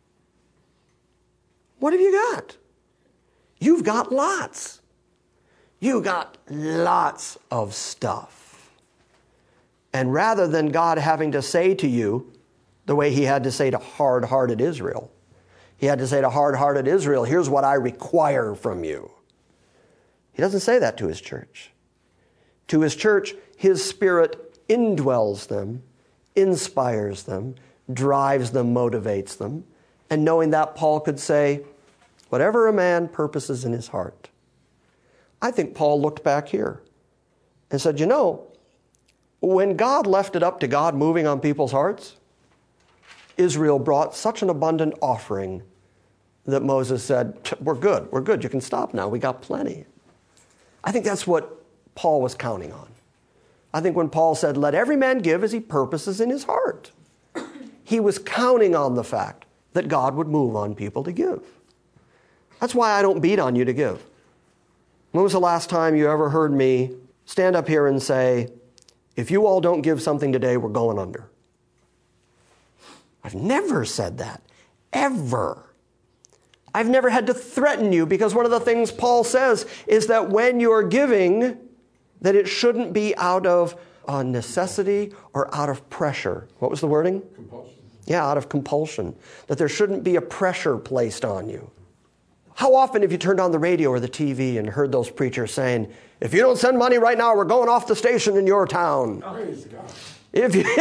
Speaker 2: What have you got? You've got lots. You got lots of stuff. And rather than God having to say to you the way he had to say to hard-hearted Israel, he had to say to hard-hearted Israel, here's what I require from you. He doesn't say that to his church. To his church, his Spirit indwells them, inspires them, drives them, motivates them. And knowing that, Paul could say, whatever a man purposes in his heart. I think Paul looked back here and said, you know, when God left it up to God moving on people's hearts, Israel brought such an abundant offering that Moses said, we're good, we're good, you can stop now, we got plenty. I think that's what Paul was counting on. I think when Paul said, let every man give as he purposes in his heart, he was counting on the fact that God would move on people to give. That's why I don't beat on you to give. When was the last time you ever heard me stand up here and say, if you all don't give something today, we're going under. I've never said that, ever. I've never had to threaten you, because one of the things Paul says is that when you're giving, that it shouldn't be out of uh, necessity or out of pressure. What was the wording?
Speaker 3: Compulsion.
Speaker 2: Yeah, out of compulsion. That there shouldn't be a pressure placed on you. How often have you turned on the radio or the T V and heard those preachers saying, if you don't send money right now, we're going off the station in your town?
Speaker 3: Praise God.
Speaker 2: If you...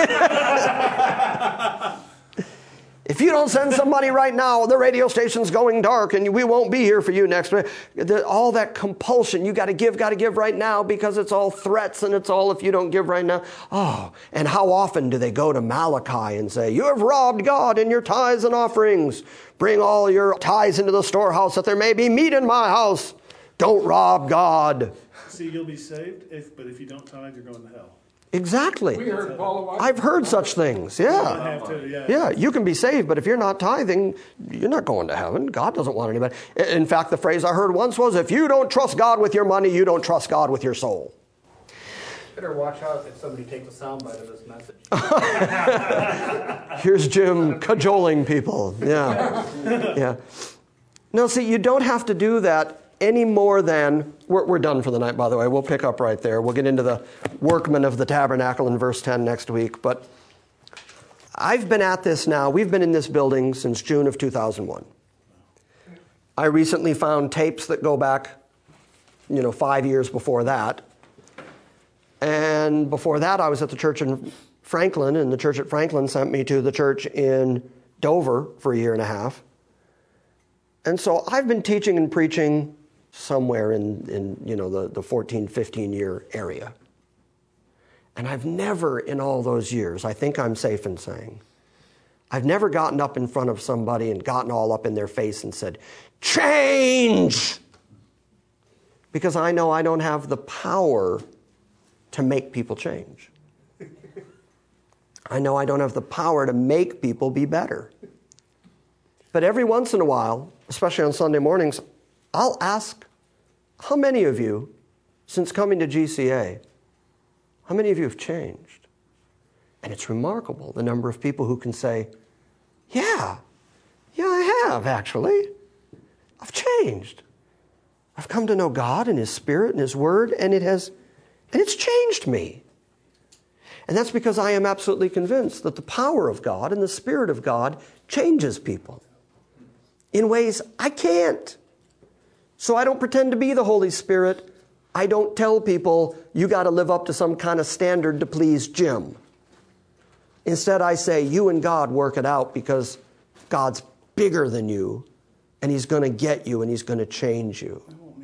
Speaker 2: If you don't send some money right now, the radio station's going dark and we won't be here for you next week. All that compulsion, you got to give, got to give right now, because it's all threats and it's all if you don't give right now. Oh, and how often do they go to Malachi and say, you have robbed God in your tithes and offerings. Bring all your tithes into the storehouse that there may be meat in my house. Don't rob God.
Speaker 4: See, you'll be saved, if, but if you don't tithe, you're going to hell.
Speaker 2: Exactly.
Speaker 3: We heard Paul White.
Speaker 2: I've heard such things. Yeah.
Speaker 4: I have to, yeah.
Speaker 2: Yeah, you can be saved, but if you're not tithing, you're not going to heaven. God doesn't want anybody. In fact, the phrase I heard once was, if you don't trust God with your money, you don't trust God with your soul.
Speaker 8: Better watch out if somebody takes a soundbite of this message.
Speaker 2: Here's Jim cajoling people. Yeah. Yeah. No, see, you don't have to do that any more than, we're, we're done for the night, by the way. We'll pick up right there. We'll get into the workmen of the tabernacle in verse ten next week. But I've been at this now. We've been in this building since June of two thousand one. I recently found tapes that go back, you know, five years before that. And before that, I was at the church in Franklin, and the church at Franklin sent me to the church in Dover for a year and a half. And so I've been teaching and preaching somewhere in, in you know, the, the fourteen, fifteen year area. And I've never in all those years, I think I'm safe in saying, I've never gotten up in front of somebody and gotten all up in their face and said, change! Because I know I don't have the power to make people change. I know I don't have the power to make people be better. But every once in a while, especially on Sunday mornings, I'll ask, how many of you, since coming to G C A, how many of you have changed? And it's remarkable, the number of people who can say, yeah, yeah, I have, actually. I've changed. I've come to know God and His Spirit and His Word, and it has, and it's changed me. And that's because I am absolutely convinced that the power of God and the Spirit of God changes people in ways I can't. So I don't pretend to be the Holy Spirit. I don't tell people, you got to live up to some kind of standard to please Jim. Instead, I say, you and God work it out, because God's bigger than you, and He's going to get you, and He's going to change you.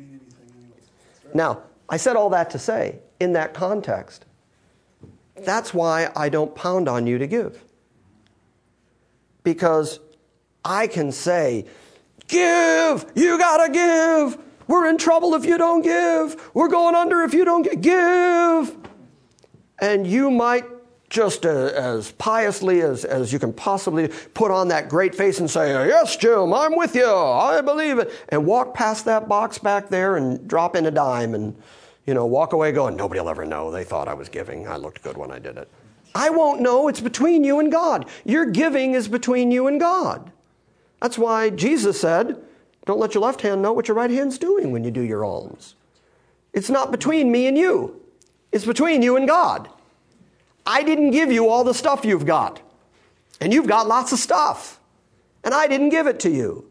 Speaker 2: Now, I said all that to say, in that context, that's why I don't pound on you to give. Because I can say, give, you gotta give. We're in trouble if you don't give. We're going under if you don't give. And you might just uh, as piously as, as you can possibly put on that great face and say, yes, Jim, I'm with you. I believe it. And walk past that box back there and drop in a dime and, you know, walk away going, nobody will ever know. They thought I was giving. I looked good when I did it. I won't know. It's between you and God. Your giving is between you and God. That's why Jesus said, don't let your left hand know what your right hand's doing when you do your alms. It's not between me and you. It's between you and God. I didn't give you all the stuff you've got. And you've got lots of stuff. And I didn't give it to you.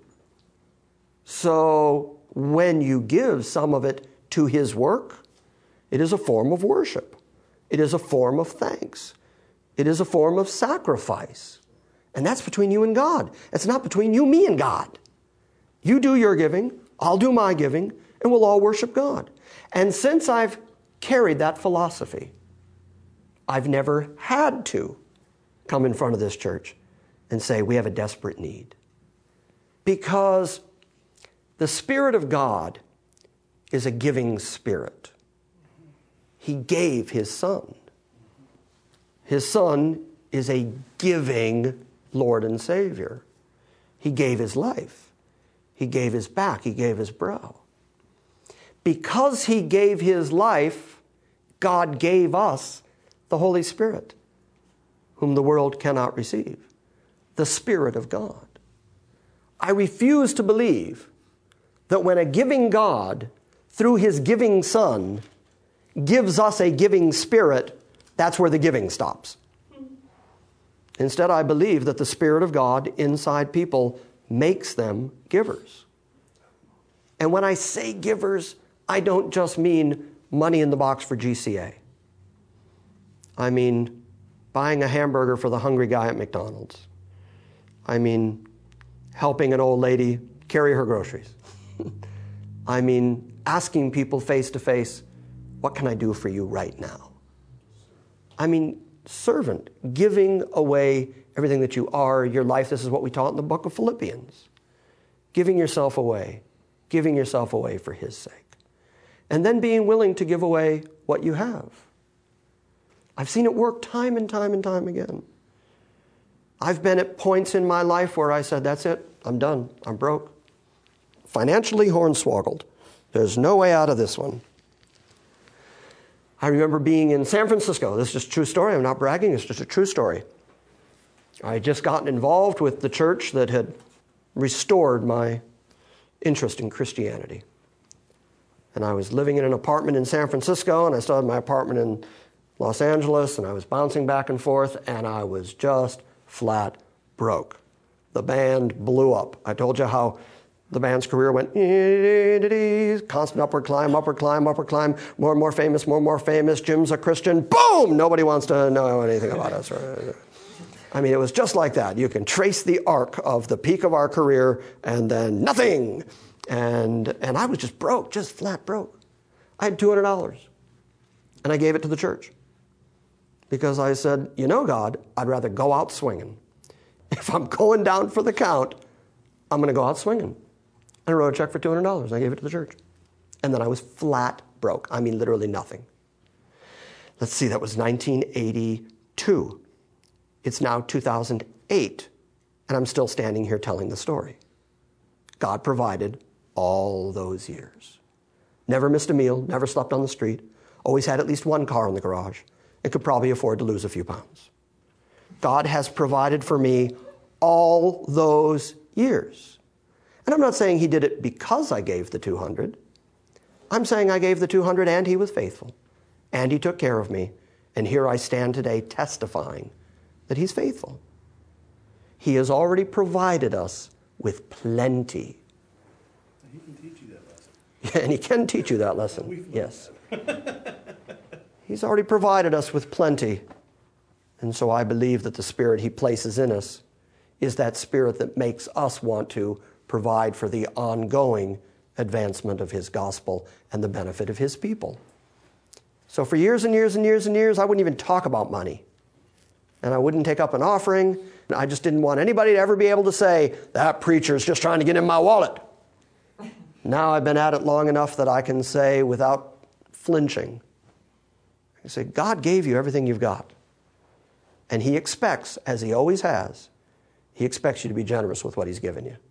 Speaker 2: So when you give some of it to His work, it is a form of worship. It is a form of thanks. It is a form of sacrifice. And that's between you and God. It's not between you, me, and God. You do your giving, I'll do my giving, and we'll all worship God. And since I've carried that philosophy, I've never had to come in front of this church and say, we have a desperate need. Because the Spirit of God is a giving Spirit. He gave His Son. His Son is a giving Lord and Savior. He gave His life. He gave His back. He gave His brow. Because He gave His life, God gave us the Holy Spirit, whom the world cannot receive, the Spirit of God. I refuse to believe that when a giving God, through his giving Son, gives us a giving Spirit, that's where the giving stops. Instead, I believe that the Spirit of God inside people makes them givers. And when I say givers, I don't just mean money in the box for G C A. I mean buying a hamburger for the hungry guy at McDonald's. I mean helping an old lady carry her groceries. I mean asking people face to face, what can I do for you right now? I mean servant, giving away everything that you are, your life. This is what we taught in the book of Philippians. Giving yourself away, giving yourself away for his sake. And then being willing to give away what you have. I've seen it work time and time and time again. I've been at points in my life where I said, that's it, I'm done, I'm broke. Financially hornswoggled. There's no way out of this one. I remember being in San Francisco. This is just a true story. I'm not bragging. It's just a true story. I had just gotten involved with the church that had restored my interest in Christianity. And I was living in an apartment in San Francisco, and I still had my apartment in Los Angeles, and I was bouncing back and forth, and I was just flat broke. The band blew up. I told you how the band's career went constant upward climb, upward climb, upward climb, more and more famous, more and more famous. Jim's a Christian. Boom! Nobody wants to know anything about us. I mean, it was just like that. You can trace the arc of the peak of our career and then nothing. And and I was just broke, just flat broke. I had two hundred dollars. And I gave it to the church. Because I said, you know, God, I'd rather go out swinging. If I'm going down for the count, I'm going to go out swinging. And I wrote a check for two hundred dollars. And I gave it to the church. And then I was flat broke. I mean, literally nothing. Let's see, that was nineteen eighty-two. It's now two thousand eight. And I'm still standing here telling the story. God provided all those years. Never missed a meal, never slept on the street, always had at least one car in the garage, and could probably afford to lose a few pounds. God has provided for me all those years. And I'm not saying he did it because I gave the two hundred. I'm saying I gave the two hundred and he was faithful. And he took care of me. And here I stand today testifying that he's faithful. He has already provided us with plenty.
Speaker 4: He can teach you that lesson.
Speaker 2: Yeah, and he can teach you that lesson. Yes. He's already provided us with plenty. And so I believe that the Spirit he places in us is that Spirit that makes us want to provide for the ongoing advancement of his gospel and the benefit of his people. So for years and years and years and years, I wouldn't even talk about money. And I wouldn't take up an offering. And I just didn't want anybody to ever be able to say, that preacher's just trying to get in my wallet. Now I've been at it long enough that I can say without flinching, I can say, God gave you everything you've got. And he expects, as he always has, he expects you to be generous with what he's given you.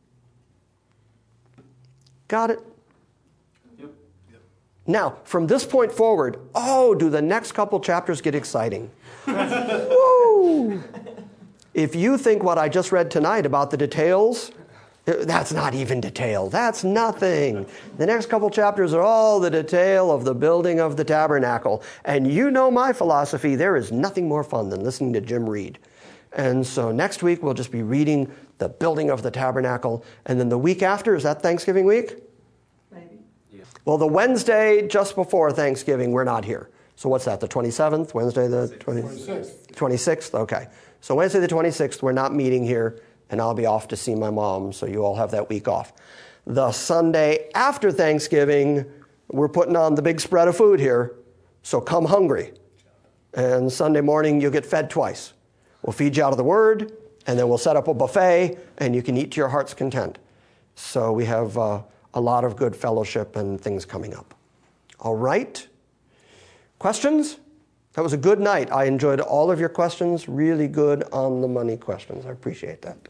Speaker 2: Got it?
Speaker 4: Yep. Yep.
Speaker 2: Now, from this point forward, oh, do the next couple chapters get exciting. Woo! If you think what I just read tonight about the details, that's not even detail. That's nothing. The next couple chapters are all the detail of the building of the tabernacle. And you know my philosophy. There is nothing more fun than listening to Jim read. And so next week we'll just be reading the building of the tabernacle. And then the week after, is that Thanksgiving week?
Speaker 6: Maybe.
Speaker 8: Yeah.
Speaker 2: Well, the Wednesday just before Thanksgiving, we're not here. So what's that, the twenty-seventh? Wednesday the
Speaker 3: twenty-sixth.
Speaker 2: twenty-sixth? Okay. So Wednesday the twenty-sixth, we're not meeting here. And I'll be off to see my mom, so you all have that week off. The Sunday after Thanksgiving, we're putting on the big spread of food here, so come hungry. And Sunday morning, you'll get fed twice. We'll feed you out of the Word, and then we'll set up a buffet, and you can eat to your heart's content. So we have uh, a lot of good fellowship and things coming up. All right? Questions? That was a good night. I enjoyed all of your questions. Really good on the money questions. I appreciate that.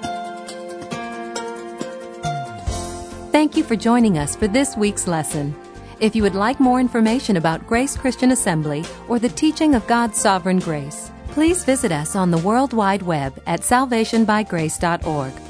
Speaker 1: Thank you for joining us for this week's lesson. If you would like more information about Grace Christian Assembly or the teaching of God's sovereign grace, please visit us on the World Wide Web at salvation by grace dot org